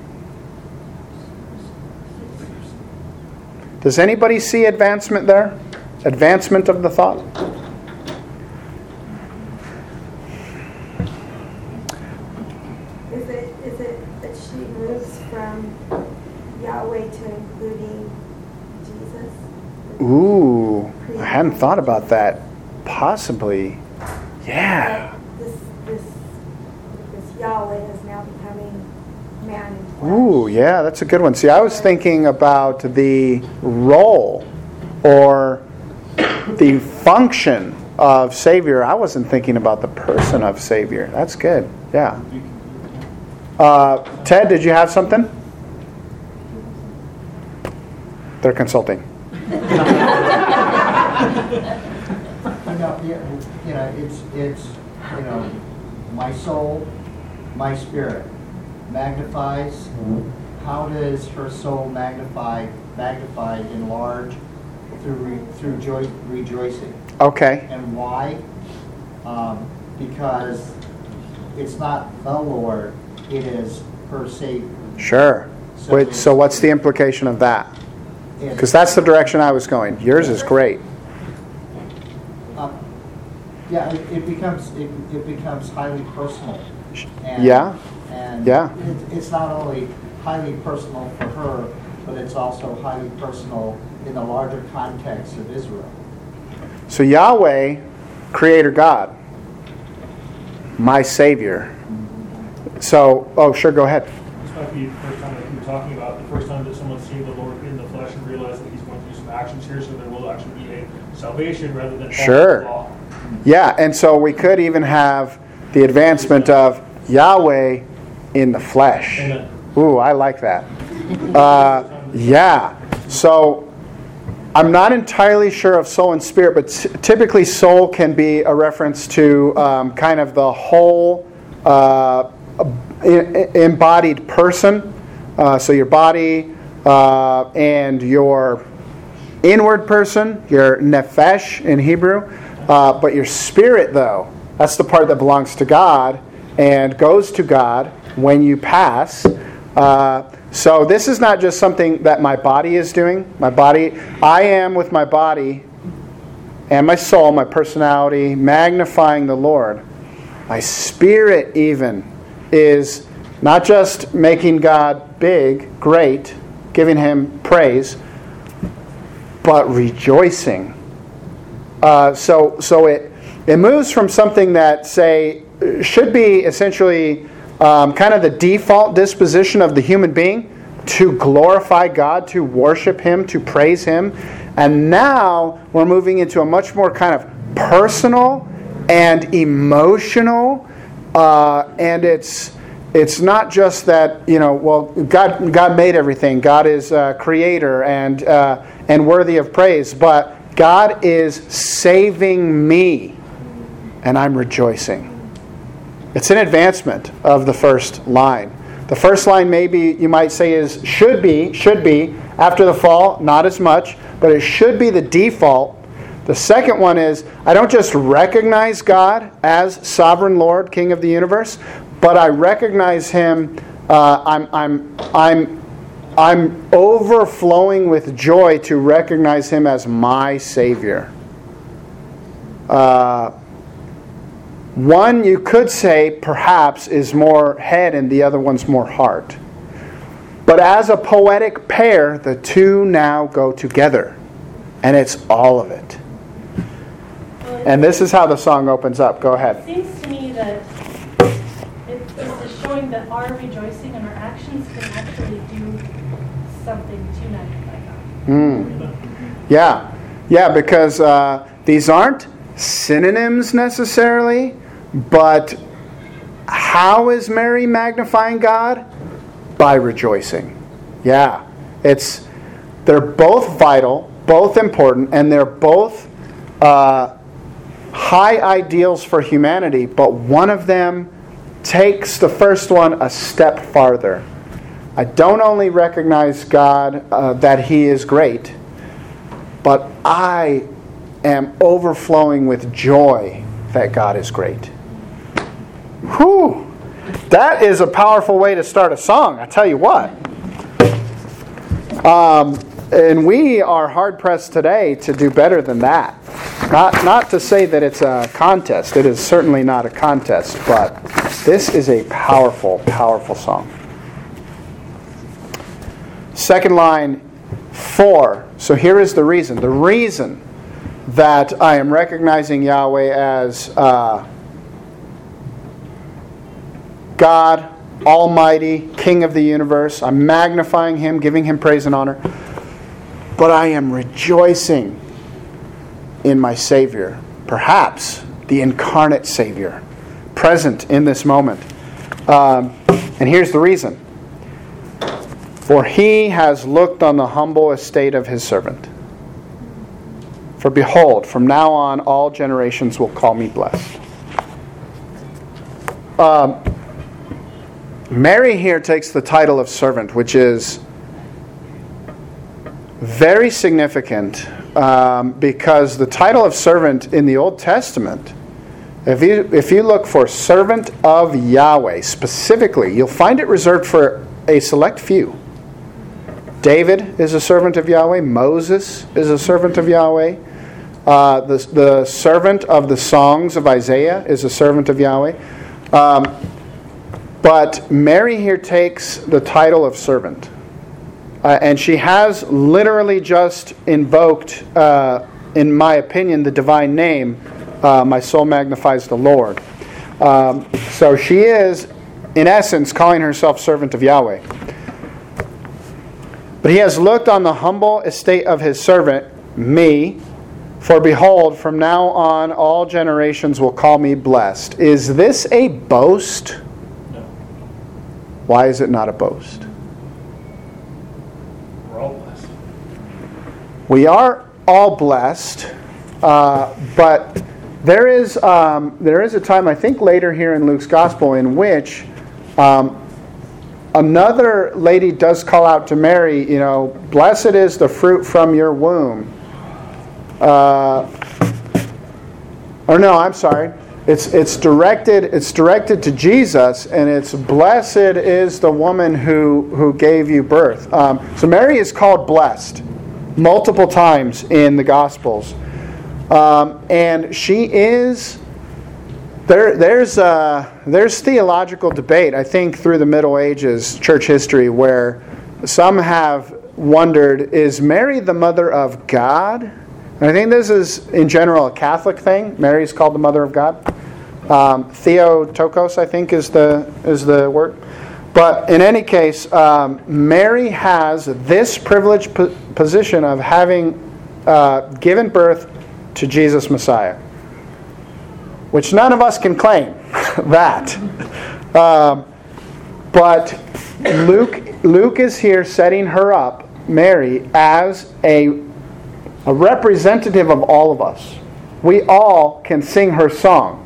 S1: Does anybody see advancement there? Advancement of the thought?
S3: Is it, is it that she moves from Yahweh to including Jesus?
S1: Ooh, I hadn't thought about that. Possibly. Yeah.
S3: That This, this, this Yahweh is now becoming man in flesh.
S1: Ooh, yeah, that's a good one. See, I was thinking about the role or the function of Savior. I wasn't thinking about the person of Savior. That's good. Yeah. Uh, Ted, did you have something? They're consulting.
S7: You know, yeah, you know, it's, it's, you know, my soul, my spirit magnifies. How does her soul magnify, magnify, enlarge through re, through joy, rejoicing?
S1: Okay.
S7: And why? Um, because it's not the Lord, it is her Savior.
S1: Sure.
S7: So
S1: Wait,
S7: it's-
S1: so what's the implication of that? Because that's the direction I was going. Yours is great.
S7: Uh, yeah, it, it becomes it, it becomes highly personal. And,
S1: Yeah.
S7: And
S1: Yeah.
S7: It, it's not only highly personal for her, but it's also highly personal in the larger context of Israel.
S1: So Yahweh, Creator God, my Savior. So, oh, sure, go ahead.
S5: This might be the first time that you're talking about, the first time that someone's seen the Lord in the flesh and realized that he's going to do some actions here, so there will actually be a salvation rather than
S1: Sure.
S5: the law.
S1: Yeah, and so we could even have the advancement of Yahweh in the flesh.
S5: Amen.
S1: Ooh, I like that. Uh, yeah. So I'm not entirely sure of soul and spirit, but t- typically soul can be a reference to um, kind of the whole uh, I- embodied person. Uh, so your body uh, and your inward person, your nephesh in Hebrew. Uh, but your spirit, though, that's the part that belongs to God and goes to God when you pass. Uh, so this is not just something that my body is doing. My body, I am with my body and my soul, my personality, magnifying the Lord. My spirit even is not just making God big, great, giving Him praise, but rejoicing. Uh, so so it it moves from something that, say, should be essentially um, kind of the default disposition of the human being to glorify God, to worship Him, to praise Him. And now we're moving into a much more kind of personal and emotional, uh, and it's it's not just that, you know, well, God God made everything. God is uh, creator and uh, and worthy of praise, but God is saving me, and I'm rejoicing. It's an advancement of the first line. The first line, maybe you might say, is should be, should be, after the fall, not as much, but it should be the default. The second one is, I don't just recognize God as sovereign Lord, King of the universe, but I recognize Him, uh, I'm, I'm, I'm I'm overflowing with joy to recognize Him as my Savior. Uh, one, you could say, perhaps, is more head and the other one's more heart. But as a poetic pair, the two now go together. And it's all of it. And this is how the song opens up. Go ahead.
S8: It seems to me that it, it's showing that our rejoicing and our actions can actually do something to magnify God.
S1: Mm. Yeah. Yeah, because uh, these aren't synonyms necessarily, but how is Mary magnifying God? By rejoicing. Yeah. It's they're both vital, both important, and they're both uh, high ideals for humanity, but one of them takes the first one a step farther. I don't only recognize God, uh, that He is great, but I am overflowing with joy that God is great. Whew! That is a powerful way to start a song, I tell you what. Um, and we are hard-pressed today to do better than that. Not, not to say that it's a contest. It is certainly not a contest, but this is a powerful, powerful song. Second line, for. So here is the reason. The reason that I am recognizing Yahweh as uh, God, Almighty, King of the universe. I'm magnifying Him, giving Him praise and honor. But I am rejoicing in my Savior, perhaps the incarnate Savior, present in this moment. Um, and here's the reason. For He has looked on the humble estate of His servant. For behold, from now on all generations will call me blessed. Um, Mary here takes the title of servant, which is very significant um, because the title of servant in the Old Testament, if you, if you look for servant of Yahweh specifically, you'll find it reserved for a select few. David is a servant of Yahweh. Moses is a servant of Yahweh. Uh, the, the servant of the songs of Isaiah is a servant of Yahweh. Um, but Mary here takes the title of servant. Uh, and she has literally just invoked, uh, in my opinion, the divine name, uh, my soul magnifies the Lord. Um, so she is, in essence, calling herself servant of Yahweh. But He has looked on the humble estate of His servant, me, for behold, from now on all generations will call me blessed. Is this a boast?
S5: No.
S1: Why is it not a boast?
S5: We're all blessed.
S1: We are all blessed, uh, but there is um, there is a time, I think later here in Luke's Gospel, in which um, another lady does call out to Mary, you know, blessed is the fruit from your womb. Uh, or no, I'm sorry. It's it's directed it's directed to Jesus, and it's blessed is the woman who who gave you birth. Um, so Mary is called blessed multiple times in the Gospels, um, and she is. There there's uh, there's theological debate, I think, through the Middle Ages church history, where some have wondered, is Mary the mother of God? And I think this is, in general, a Catholic thing. Mary is called the Mother of God. Um, Theotokos, I think, is the is the word. But in any case, um, Mary has this privileged po- position of having uh, given birth to Jesus Messiah, which none of us can claim that. Um, but Luke Luke is here setting her up, Mary, as a A representative of all of us. We all can sing her song.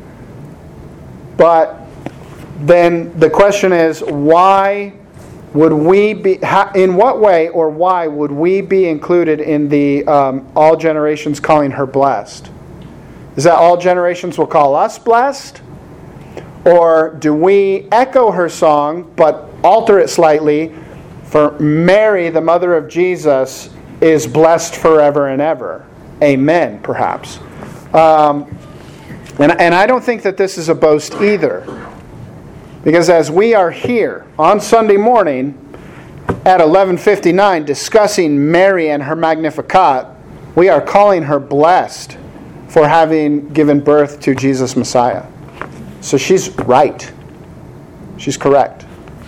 S1: But then the question is, why would we be, in what way or why would we be included in the um, all generations calling her blessed? Is that all generations will call us blessed? Or do we echo her song but alter it slightly for Mary, the mother of Jesus, is blessed forever and ever. Amen, perhaps. Um, and, and I don't think that this is a boast either. Because as we are here on Sunday morning, at eleven fifty-nine, discussing Mary and her Magnificat, we are calling her blessed for having given birth to Jesus Messiah. So she's right. She's correct.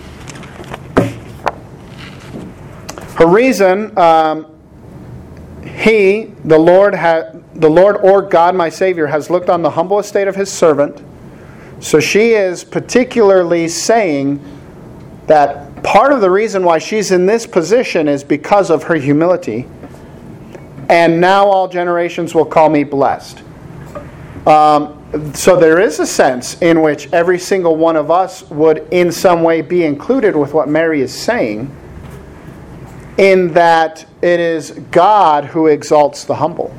S1: Her reason, um, He, the Lord, ha- the Lord or God, my Savior, has looked on the humble estate of His servant. So she is particularly saying that part of the reason why she's in this position is because of her humility. And now all generations will call me blessed. Um, so there is a sense in which every single one of us would in some way be included with what Mary is saying, in that it is God who exalts the humble.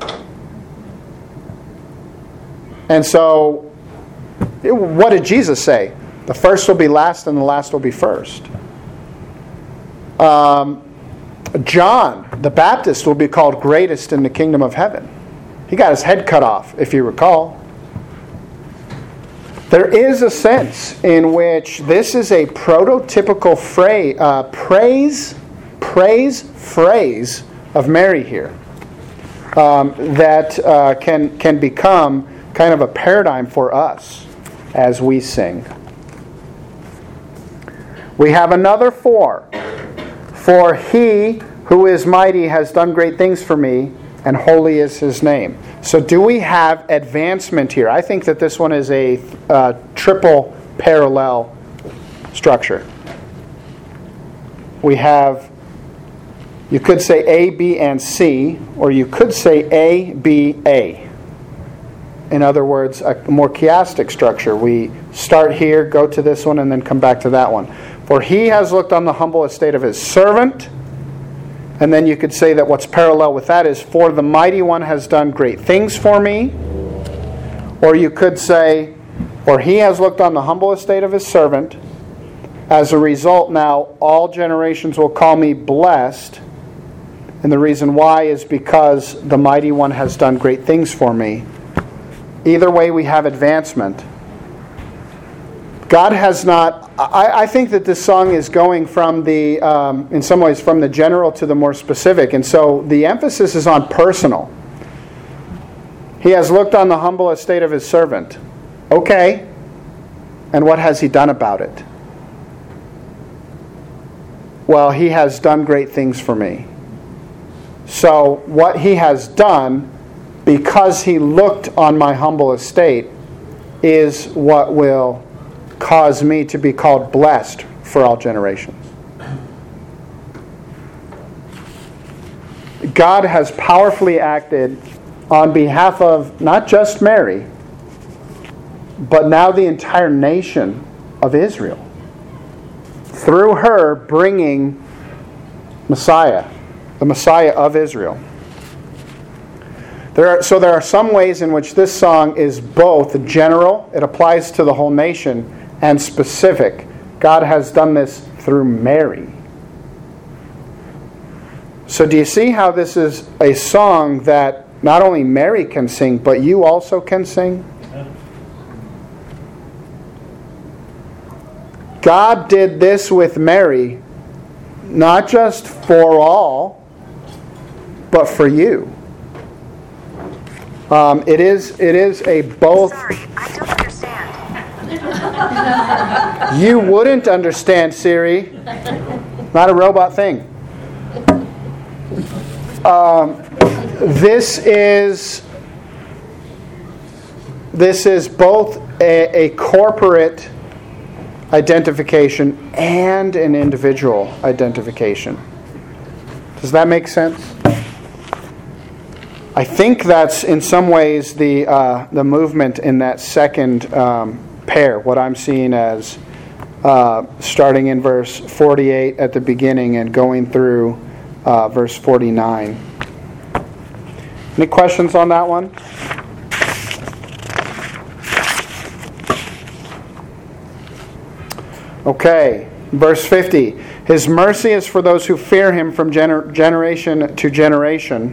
S1: And so, what did Jesus say? The first will be last and the last will be first. Um, John, the Baptist, will be called greatest in the kingdom of heaven. He got his head cut off, if you recall. There is a sense in which this is a prototypical phrase, uh, praise, praise phrase of Mary here um, that uh, can can become kind of a paradigm for us as we sing. We have another four. For He who is mighty has done great things for me, and holy is His name. So do we have advancement here? I think that this one is a uh, triple parallel structure. We have, you could say A, B, and C, or you could say A, B, A. In other words, a more chiastic structure. We start here, go to this one, and then come back to that one. For He has looked on the humble estate of His servant. And then you could say that what's parallel with that is, for the mighty one has done great things for me. Or you could say, for He has looked on the humble estate of His servant. As a result, now all generations will call me blessed. And the reason why is because the mighty one has done great things for me. Either way, we have advancement. God has not... I, I think that this song is going from the, um, in some ways, from the general to the more specific. And so the emphasis is on personal. He has looked on the humble estate of His servant. Okay. And what has He done about it? Well, He has done great things for me. So what He has done, because He looked on my humble estate, is what will cause me to be called blessed for all generations. God has powerfully acted on behalf of not just Mary, but now the entire nation of Israel, through her bringing Messiah, the Messiah of Israel. There are, so there are some ways in which this song is both general, it applies to the whole nation, and specific. God has done this through Mary. So do you see how this is a song that not only Mary can sing, but you also can sing? God did this with Mary, not just for all, but for you. Um, it is it is a both.
S10: Sorry, I don't understand.
S1: You wouldn't understand, Siri. Not a robot thing. Um, this is this is both a, a corporate identification and an individual identification. Does that make sense? I think that's in some ways the uh, the movement in that second um, pair. What I'm seeing as uh, starting in verse forty-eight at the beginning and going through uh, verse forty-nine. Any questions on that one? Okay, verse fifty. His mercy is for those who fear Him from gener- generation to generation.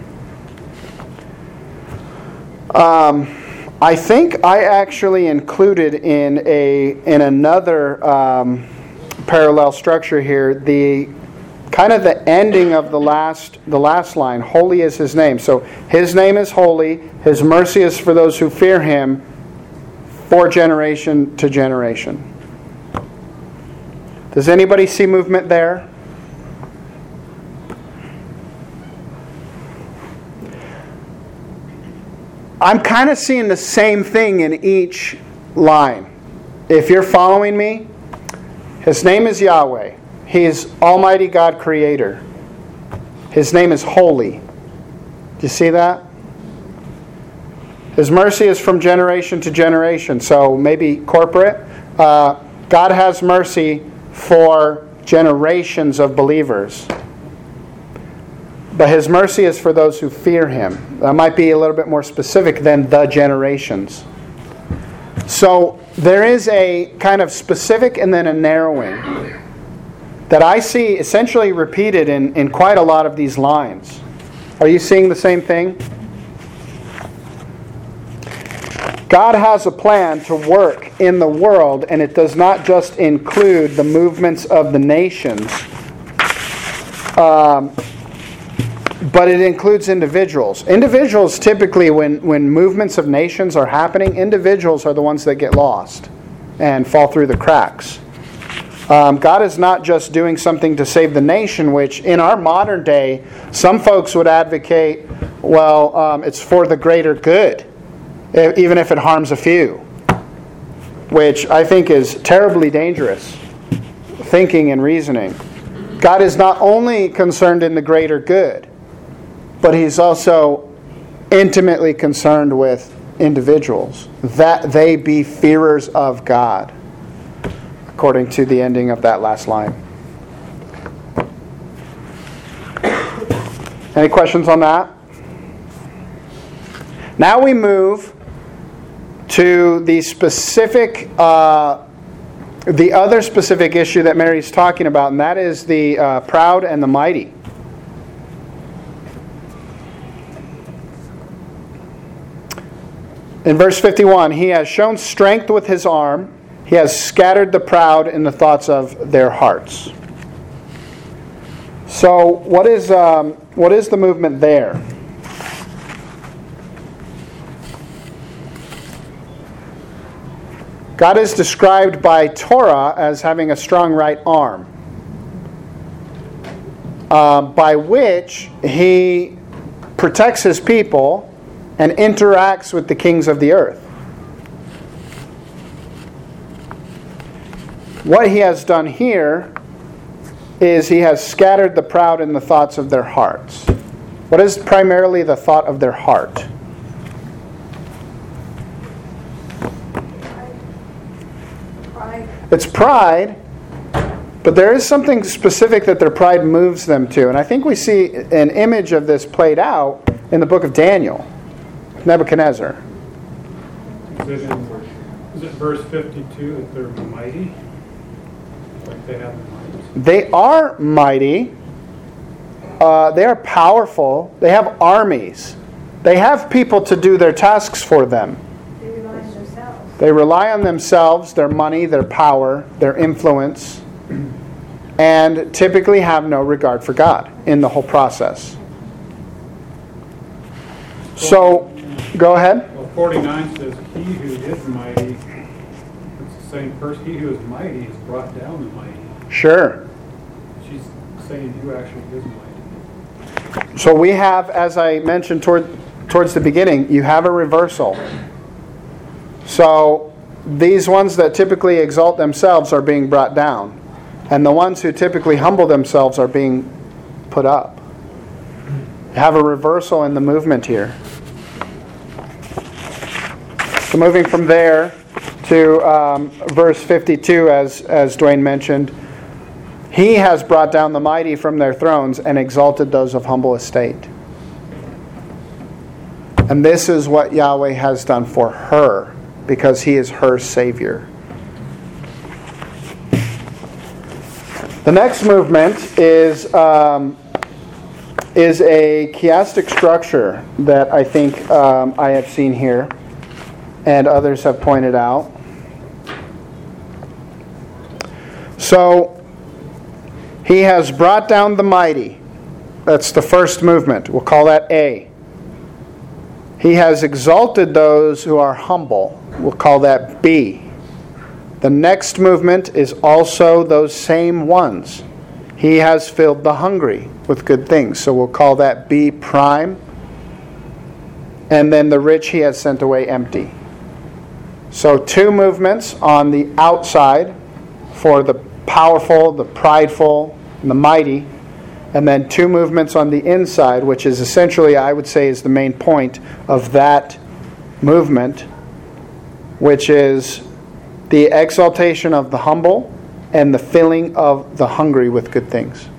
S1: Um, I think I actually included in a in another um, parallel structure here the kind of the ending of the last the last line. Holy is his name. So his name is holy. His mercy is for those who fear him, for generation to generation. Does anybody see movement there? I'm kind of seeing the same thing in each line. If you're following me, his name is Yahweh. He is Almighty God Creator. His name is holy. Do you see that? His mercy is from generation to generation. So maybe corporate. Uh, God has mercy for generations of believers. But his mercy is for those who fear him. That might be a little bit more specific than the generations. So there is a kind of specific and then a narrowing that I see essentially repeated in, in quite a lot of these lines. Are you seeing the same thing? God has a plan to work in the world, and it does not just include the movements of the nations, um, but it includes individuals. Individuals typically, when, when movements of nations are happening, individuals are the ones that get lost and fall through the cracks. Um, God is not just doing something to save the nation, which in our modern day, some folks would advocate, well, um, it's for the greater good, even if it harms a few, which I think is terribly dangerous thinking and reasoning. God is not only concerned in the greater good, but he's also intimately concerned with individuals, that they be fearers of God, according to the ending of that last line. Any questions on that? Now we move to the specific, uh, the other specific issue that Mary's talking about, and that is the uh, proud and the mighty. In verse fifty-one, he has shown strength with his arm. He has scattered the proud in the thoughts of their hearts. So, what is um, what is the movement there? God is described by Torah as having a strong right arm, uh, by which he protects his people and interacts with the kings of the earth. What he has done here is he has scattered the proud in the thoughts of their hearts. What is primarily the thought of their heart?
S9: Pride.
S1: It's pride, but there is something specific that their pride moves them to. And I think we see an image of this played out in the book of Daniel, Nebuchadnezzar.
S4: Is it, in, is it verse fifty-two that they're mighty? Like they have might?
S1: They are mighty. Uh, they are powerful. They have armies. They have people to do their tasks for them.
S9: They rely on themselves.
S1: They rely on themselves, their money, their power, their influence, and typically have no regard for God in the whole process. So, go ahead.
S4: Well, forty-nine says, he who is mighty, it's the same person, he who is mighty has brought down the mighty.
S1: Sure.
S4: She's saying who actually is mighty.
S1: So we have, as I mentioned toward, towards the beginning, you have a reversal. So these ones that typically exalt themselves are being brought down, and the ones who typically humble themselves are being put up. You have a reversal in the movement here. So moving from there to um, verse fifty-two, as, as Dwayne mentioned, he has brought down the mighty from their thrones and exalted those of humble estate. And this is what Yahweh has done for her, because he is her Savior. The next movement is um, is a chiastic structure that I think um, I have seen here, and others have pointed out. So He has brought down the mighty. That's the first movement. We'll call that A. He has exalted those who are humble. We'll call that B. The next movement is also those same ones. He has filled the hungry with good things. So we'll call that B prime. And then the rich he has sent away empty. So two movements on the outside for the powerful, the prideful, and the mighty. And then two movements on the inside, which is essentially, I would say, is the main point of that movement, which is the exaltation of the humble and the filling of the hungry with good things.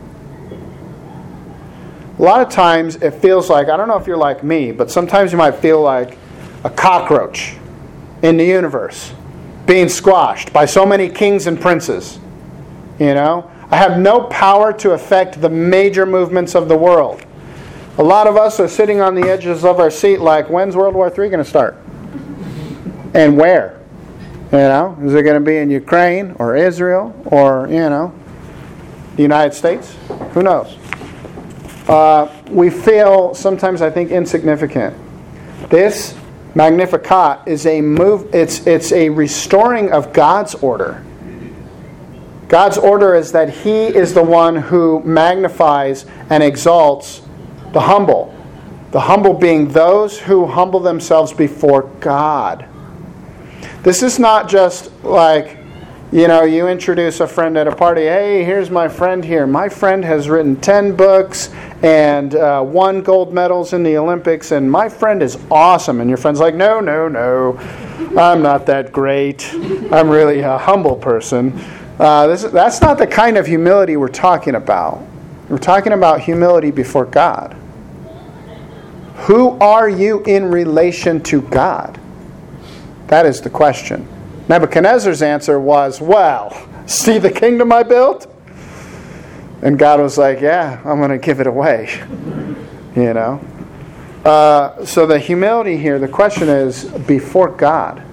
S1: A lot of times it feels like, I don't know if you're like me, but sometimes you might feel like a cockroach in the universe being squashed by so many kings and princes. You know? I have no power to affect the major movements of the world. A lot of us are sitting on the edges of our seat like, when's World War Three going to start? And where? You know? Is it going to be in Ukraine or Israel or, you know, the United States? Who knows? Uh, we feel sometimes, I think, insignificant. This Magnificat is a move. It's it's a restoring of God's order. God's order is that He is the one who magnifies and exalts the humble. The humble being those who humble themselves before God. This is not just like, you know, you introduce a friend at a party. Hey, here's my friend here. My friend has written ten books and uh, won gold medals in the Olympics, and my friend is awesome. And your friend's like, no, no, no, I'm not that great. I'm really a humble person. Uh, this, that's not the kind of humility we're talking about. We're talking about humility before God. Who are you in relation to God? That is the question. Nebuchadnezzar's answer was, well, see the kingdom I built? And God was like, yeah, I'm going to give it away. You know? Uh, so the humility here, the question is, before God.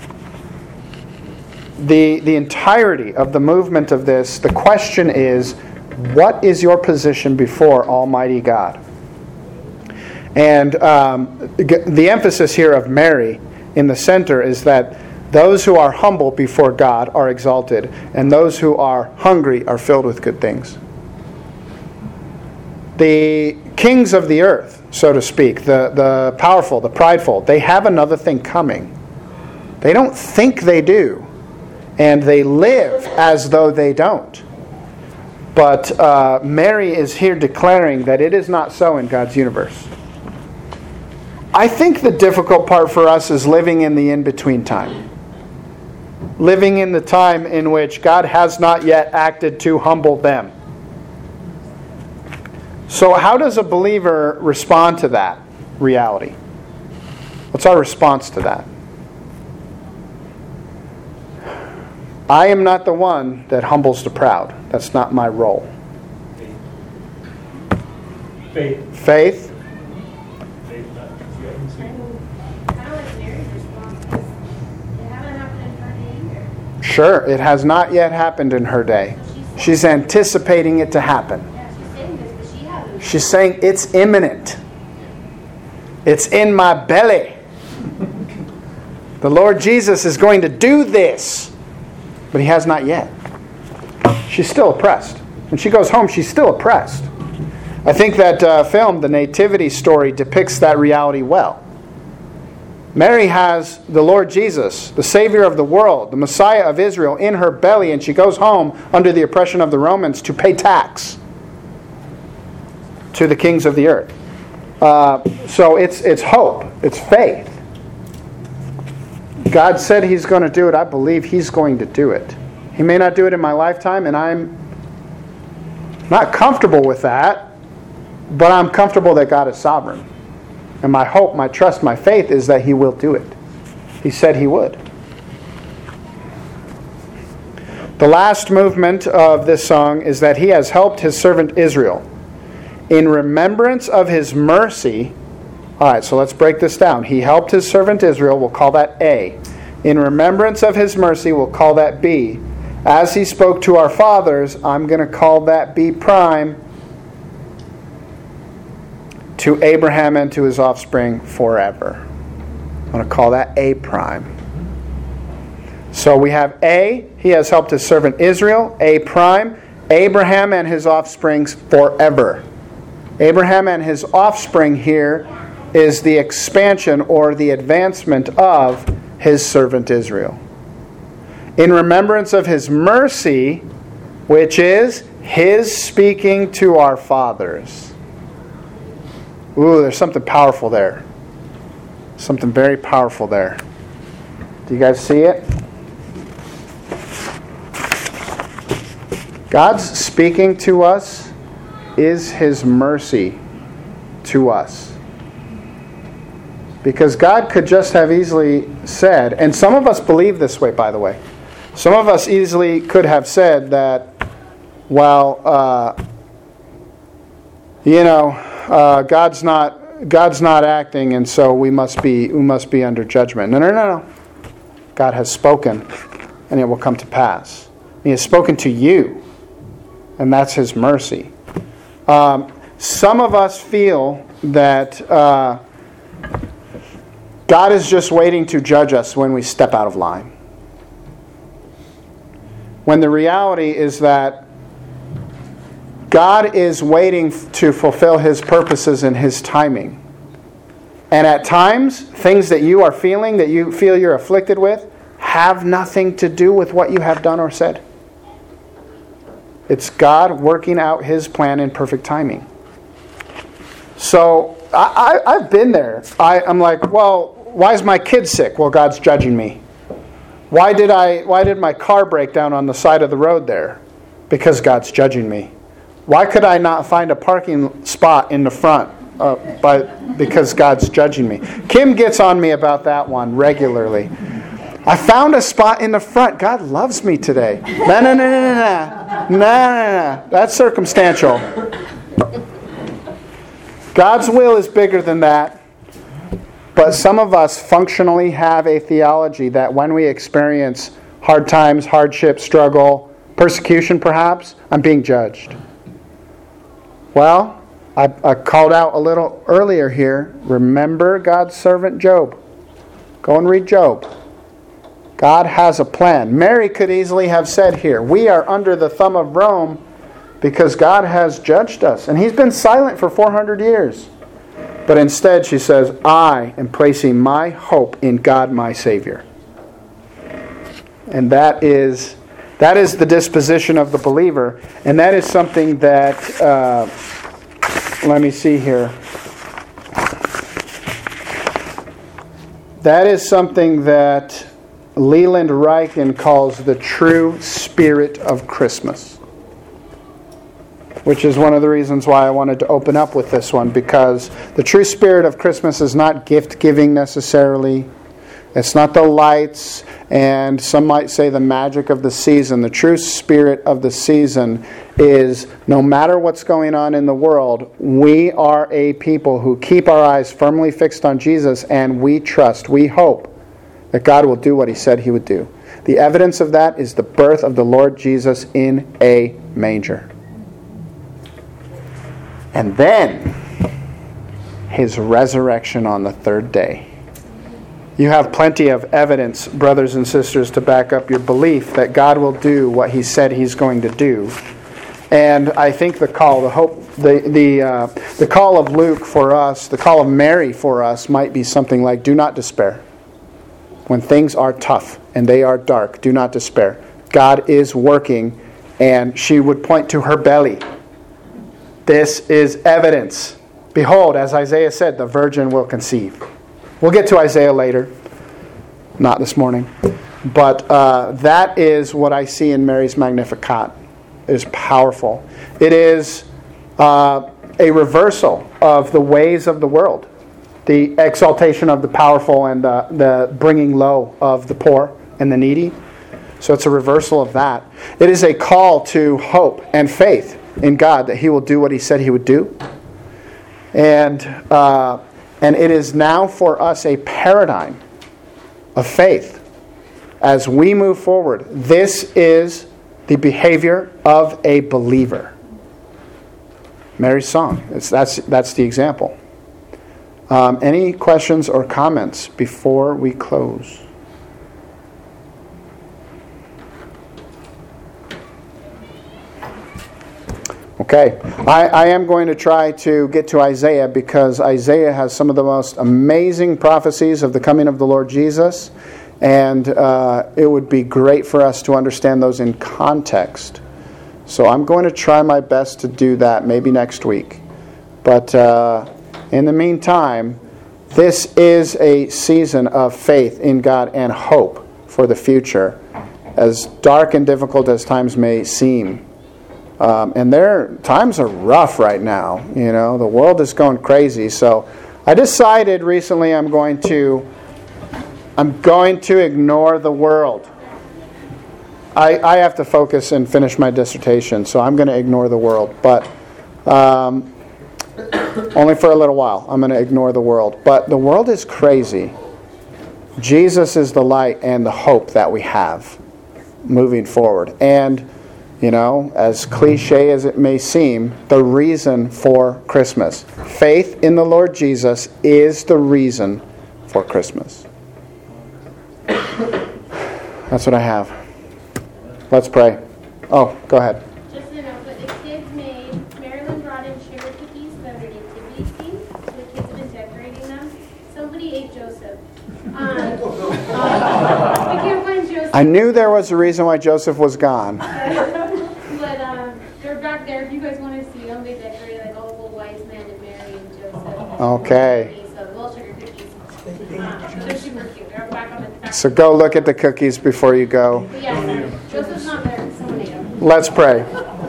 S1: The, the entirety of the movement of this, the question is, what is your position before Almighty God? And um, the emphasis here of Mary in the center is that those who are humble before God are exalted, and those who are hungry are filled with good things. The kings of the earth, so to speak, the, the powerful, the prideful, they have another thing coming. They don't think they do, and they live as though they don't. But uh, Mary is here declaring that it is not so in God's universe. I think the difficult part for us is living in the in-between time. Living in the time in which God has not yet acted to humble them. So how does a believer respond to that reality? What's our response to that? I am not the one that humbles the proud. That's not my role.
S5: Faith.
S1: Faith? Sure, it has not yet happened in her day. She's anticipating it to happen. She's saying it's imminent. It's in my belly. The Lord Jesus is going to do this. But He has not yet. She's still oppressed. When she goes home, she's still oppressed. I think that uh, film, The Nativity Story, depicts that reality well. Mary has the Lord Jesus, the Savior of the world, the Messiah of Israel, in her belly, and she goes home under the oppression of the Romans to pay tax to the kings of the earth. Uh, so it's it's hope, it's faith. God said He's going to do it. I believe He's going to do it. He may not do it in my lifetime, and I'm not comfortable with that, but I'm comfortable that God is sovereign. And my hope, my trust, my faith is that He will do it. He said He would. The last movement of this song is that He has helped His servant Israel. In remembrance of His mercy. All right, so let's break this down. He helped His servant Israel. We'll call that A. In remembrance of His mercy, we'll call that B. As he spoke to our fathers, I'm going to call that B prime, to Abraham and to his offspring forever. I'm going to call that A prime. So we have A, he has helped his servant Israel. A prime, Abraham and his offspring forever. Abraham and his offspring here is the expansion or the advancement of his servant Israel. In remembrance of his mercy, which is his speaking to our fathers. Ooh, there's something powerful there. Something very powerful there. Do you guys see it? God's speaking to us is his mercy to us. Because God could just have easily said, and some of us believe this way, by the way. Some of us easily could have said that, well, uh, you know, uh, God's not God's not acting, and so we must be we must be under judgment. No, no, no, no. God has spoken, and it will come to pass. He has spoken to you, and that's his mercy. Um, some of us feel that uh, God is just waiting to judge us when we step out of line. When the reality is that God is waiting to fulfill his purposes in his timing. And at times, things that you are feeling, that you feel you're afflicted with, have nothing to do with what you have done or said. It's God working out his plan in perfect timing. So, I, I, I've been there. I, I'm like, well, why is my kid sick? Well, God's judging me. Why did I? Why did my car break down on the side of the road there? Because God's judging me. Why could I not find a parking spot in the front? Uh, by, because God's judging me. Kim gets on me about that one regularly. I found a spot in the front. God loves me today. No, no, no, no, no, no. No, no, no. That's circumstantial. God's will is bigger than that. But some of us functionally have a theology that when we experience hard times, hardship, struggle, persecution perhaps, I'm being judged. Well, I, I called out a little earlier here. Remember God's servant Job. Go and read Job. God has a plan. Mary could easily have said here, we are under the thumb of Rome because God has judged us. And he's been silent for four hundred years. But instead she says, I am placing my hope in God my Savior. And that is that is the disposition of the believer. And that is something that, uh, let me see here. That is something that Leland Ryken calls the true spirit of Christmas. Which is one of the reasons why I wanted to open up with this one, because the true spirit of Christmas is not gift-giving necessarily. It's not the lights, and some might say the magic of the season. The true spirit of the season is no matter what's going on in the world, we are a people who keep our eyes firmly fixed on Jesus, and we trust, we hope that God will do what he said he would do. The evidence of that is the birth of the Lord Jesus in a manger. And then, his resurrection on the third day. You have plenty of evidence, brothers and sisters, to back up your belief that God will do what he said he's going to do. And I think the call, the hope, the the uh, the call of Luke for us, the call of Mary for us might be something like, do not despair. When things are tough and they are dark, do not despair. God is working, and she would point to her belly. This is evidence. Behold, as Isaiah said, the virgin will conceive. We'll get to Isaiah later. Not this morning. But uh, that is what I see in Mary's Magnificat. It is powerful. It is uh, a reversal of the ways of the world. The exaltation of the powerful and the, the bringing low of the poor and the needy. So it's a reversal of that. It is a call to hope and faith in God that he will do what he said he would do. And uh, and it is now for us a paradigm of faith as we move forward. This is the behavior of a believer. Mary's song. It's, that's, that's the example. Um, any questions or comments before we close? Okay, I, I am going to try to get to Isaiah because Isaiah has some of the most amazing prophecies of the coming of the Lord Jesus, and uh, it would be great for us to understand those in context. So I'm going to try my best to do that maybe next week. But uh, in the meantime, this is a season of faith in God and hope for the future, as dark and difficult as times may seem. Um, and their times are rough right now. You know, the world is going crazy. So I decided recently I'm going to I'm going to ignore the world. I, I have to focus and finish my dissertation, so I'm going to ignore the world. But um, only for a little while. I'm going to ignore the world. But the world is crazy. Jesus is the light and the hope that we have moving forward. And you know, as cliche as it may seem, the reason for Christmas. Faith in the Lord Jesus is the reason for Christmas. That's what I have. Let's pray. Oh, go ahead.
S10: Just so you know, but the kids made, Marilyn brought in sugar cookies for the nativity scene, so the kids have been decorating them. Somebody ate Joseph. Um, I can't find Joseph.
S1: I knew there was a reason why Joseph was gone.
S10: But um, they're back there. If you guys want to see them, they decorate like all the wise men and Mary and Joseph.
S1: Okay.
S10: So little sugar cookies. Um, they're super cute. They're back on the back.
S1: So go look at the cookies before you go.
S10: But yeah, Joseph's not there. Someone ate them.
S1: Let's pray.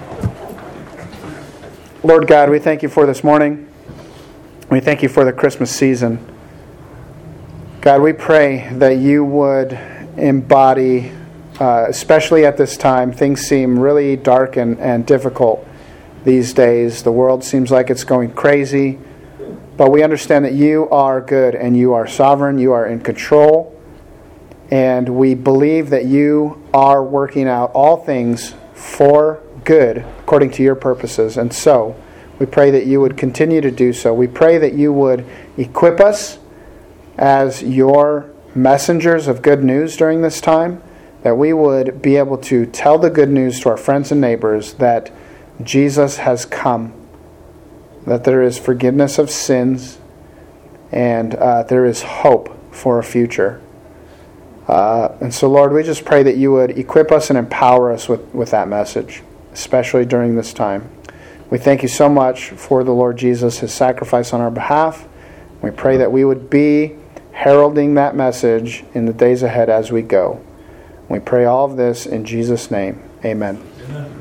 S1: Lord God, we thank you for this morning. We thank you for the Christmas season. God, we pray that you would embody, uh, especially at this time, things seem really dark and, and difficult these days. The world seems like it's going crazy. But we understand that you are good and you are sovereign, you are in control. And we believe that you are working out all things for good according to your purposes. And so we pray that you would continue to do so. We pray that you would equip us as your messengers of good news during this time, that we would be able to tell the good news to our friends and neighbors that Jesus has come, that there is forgiveness of sins, and uh, there is hope for a future. Uh, and so, Lord, we just pray that you would equip us and empower us with, with that message, especially during this time. We thank you so much for the Lord Jesus, his sacrifice on our behalf. We pray that we would be heralding that message in the days ahead as we go. We pray all of this in Jesus' name. Amen.
S5: Amen.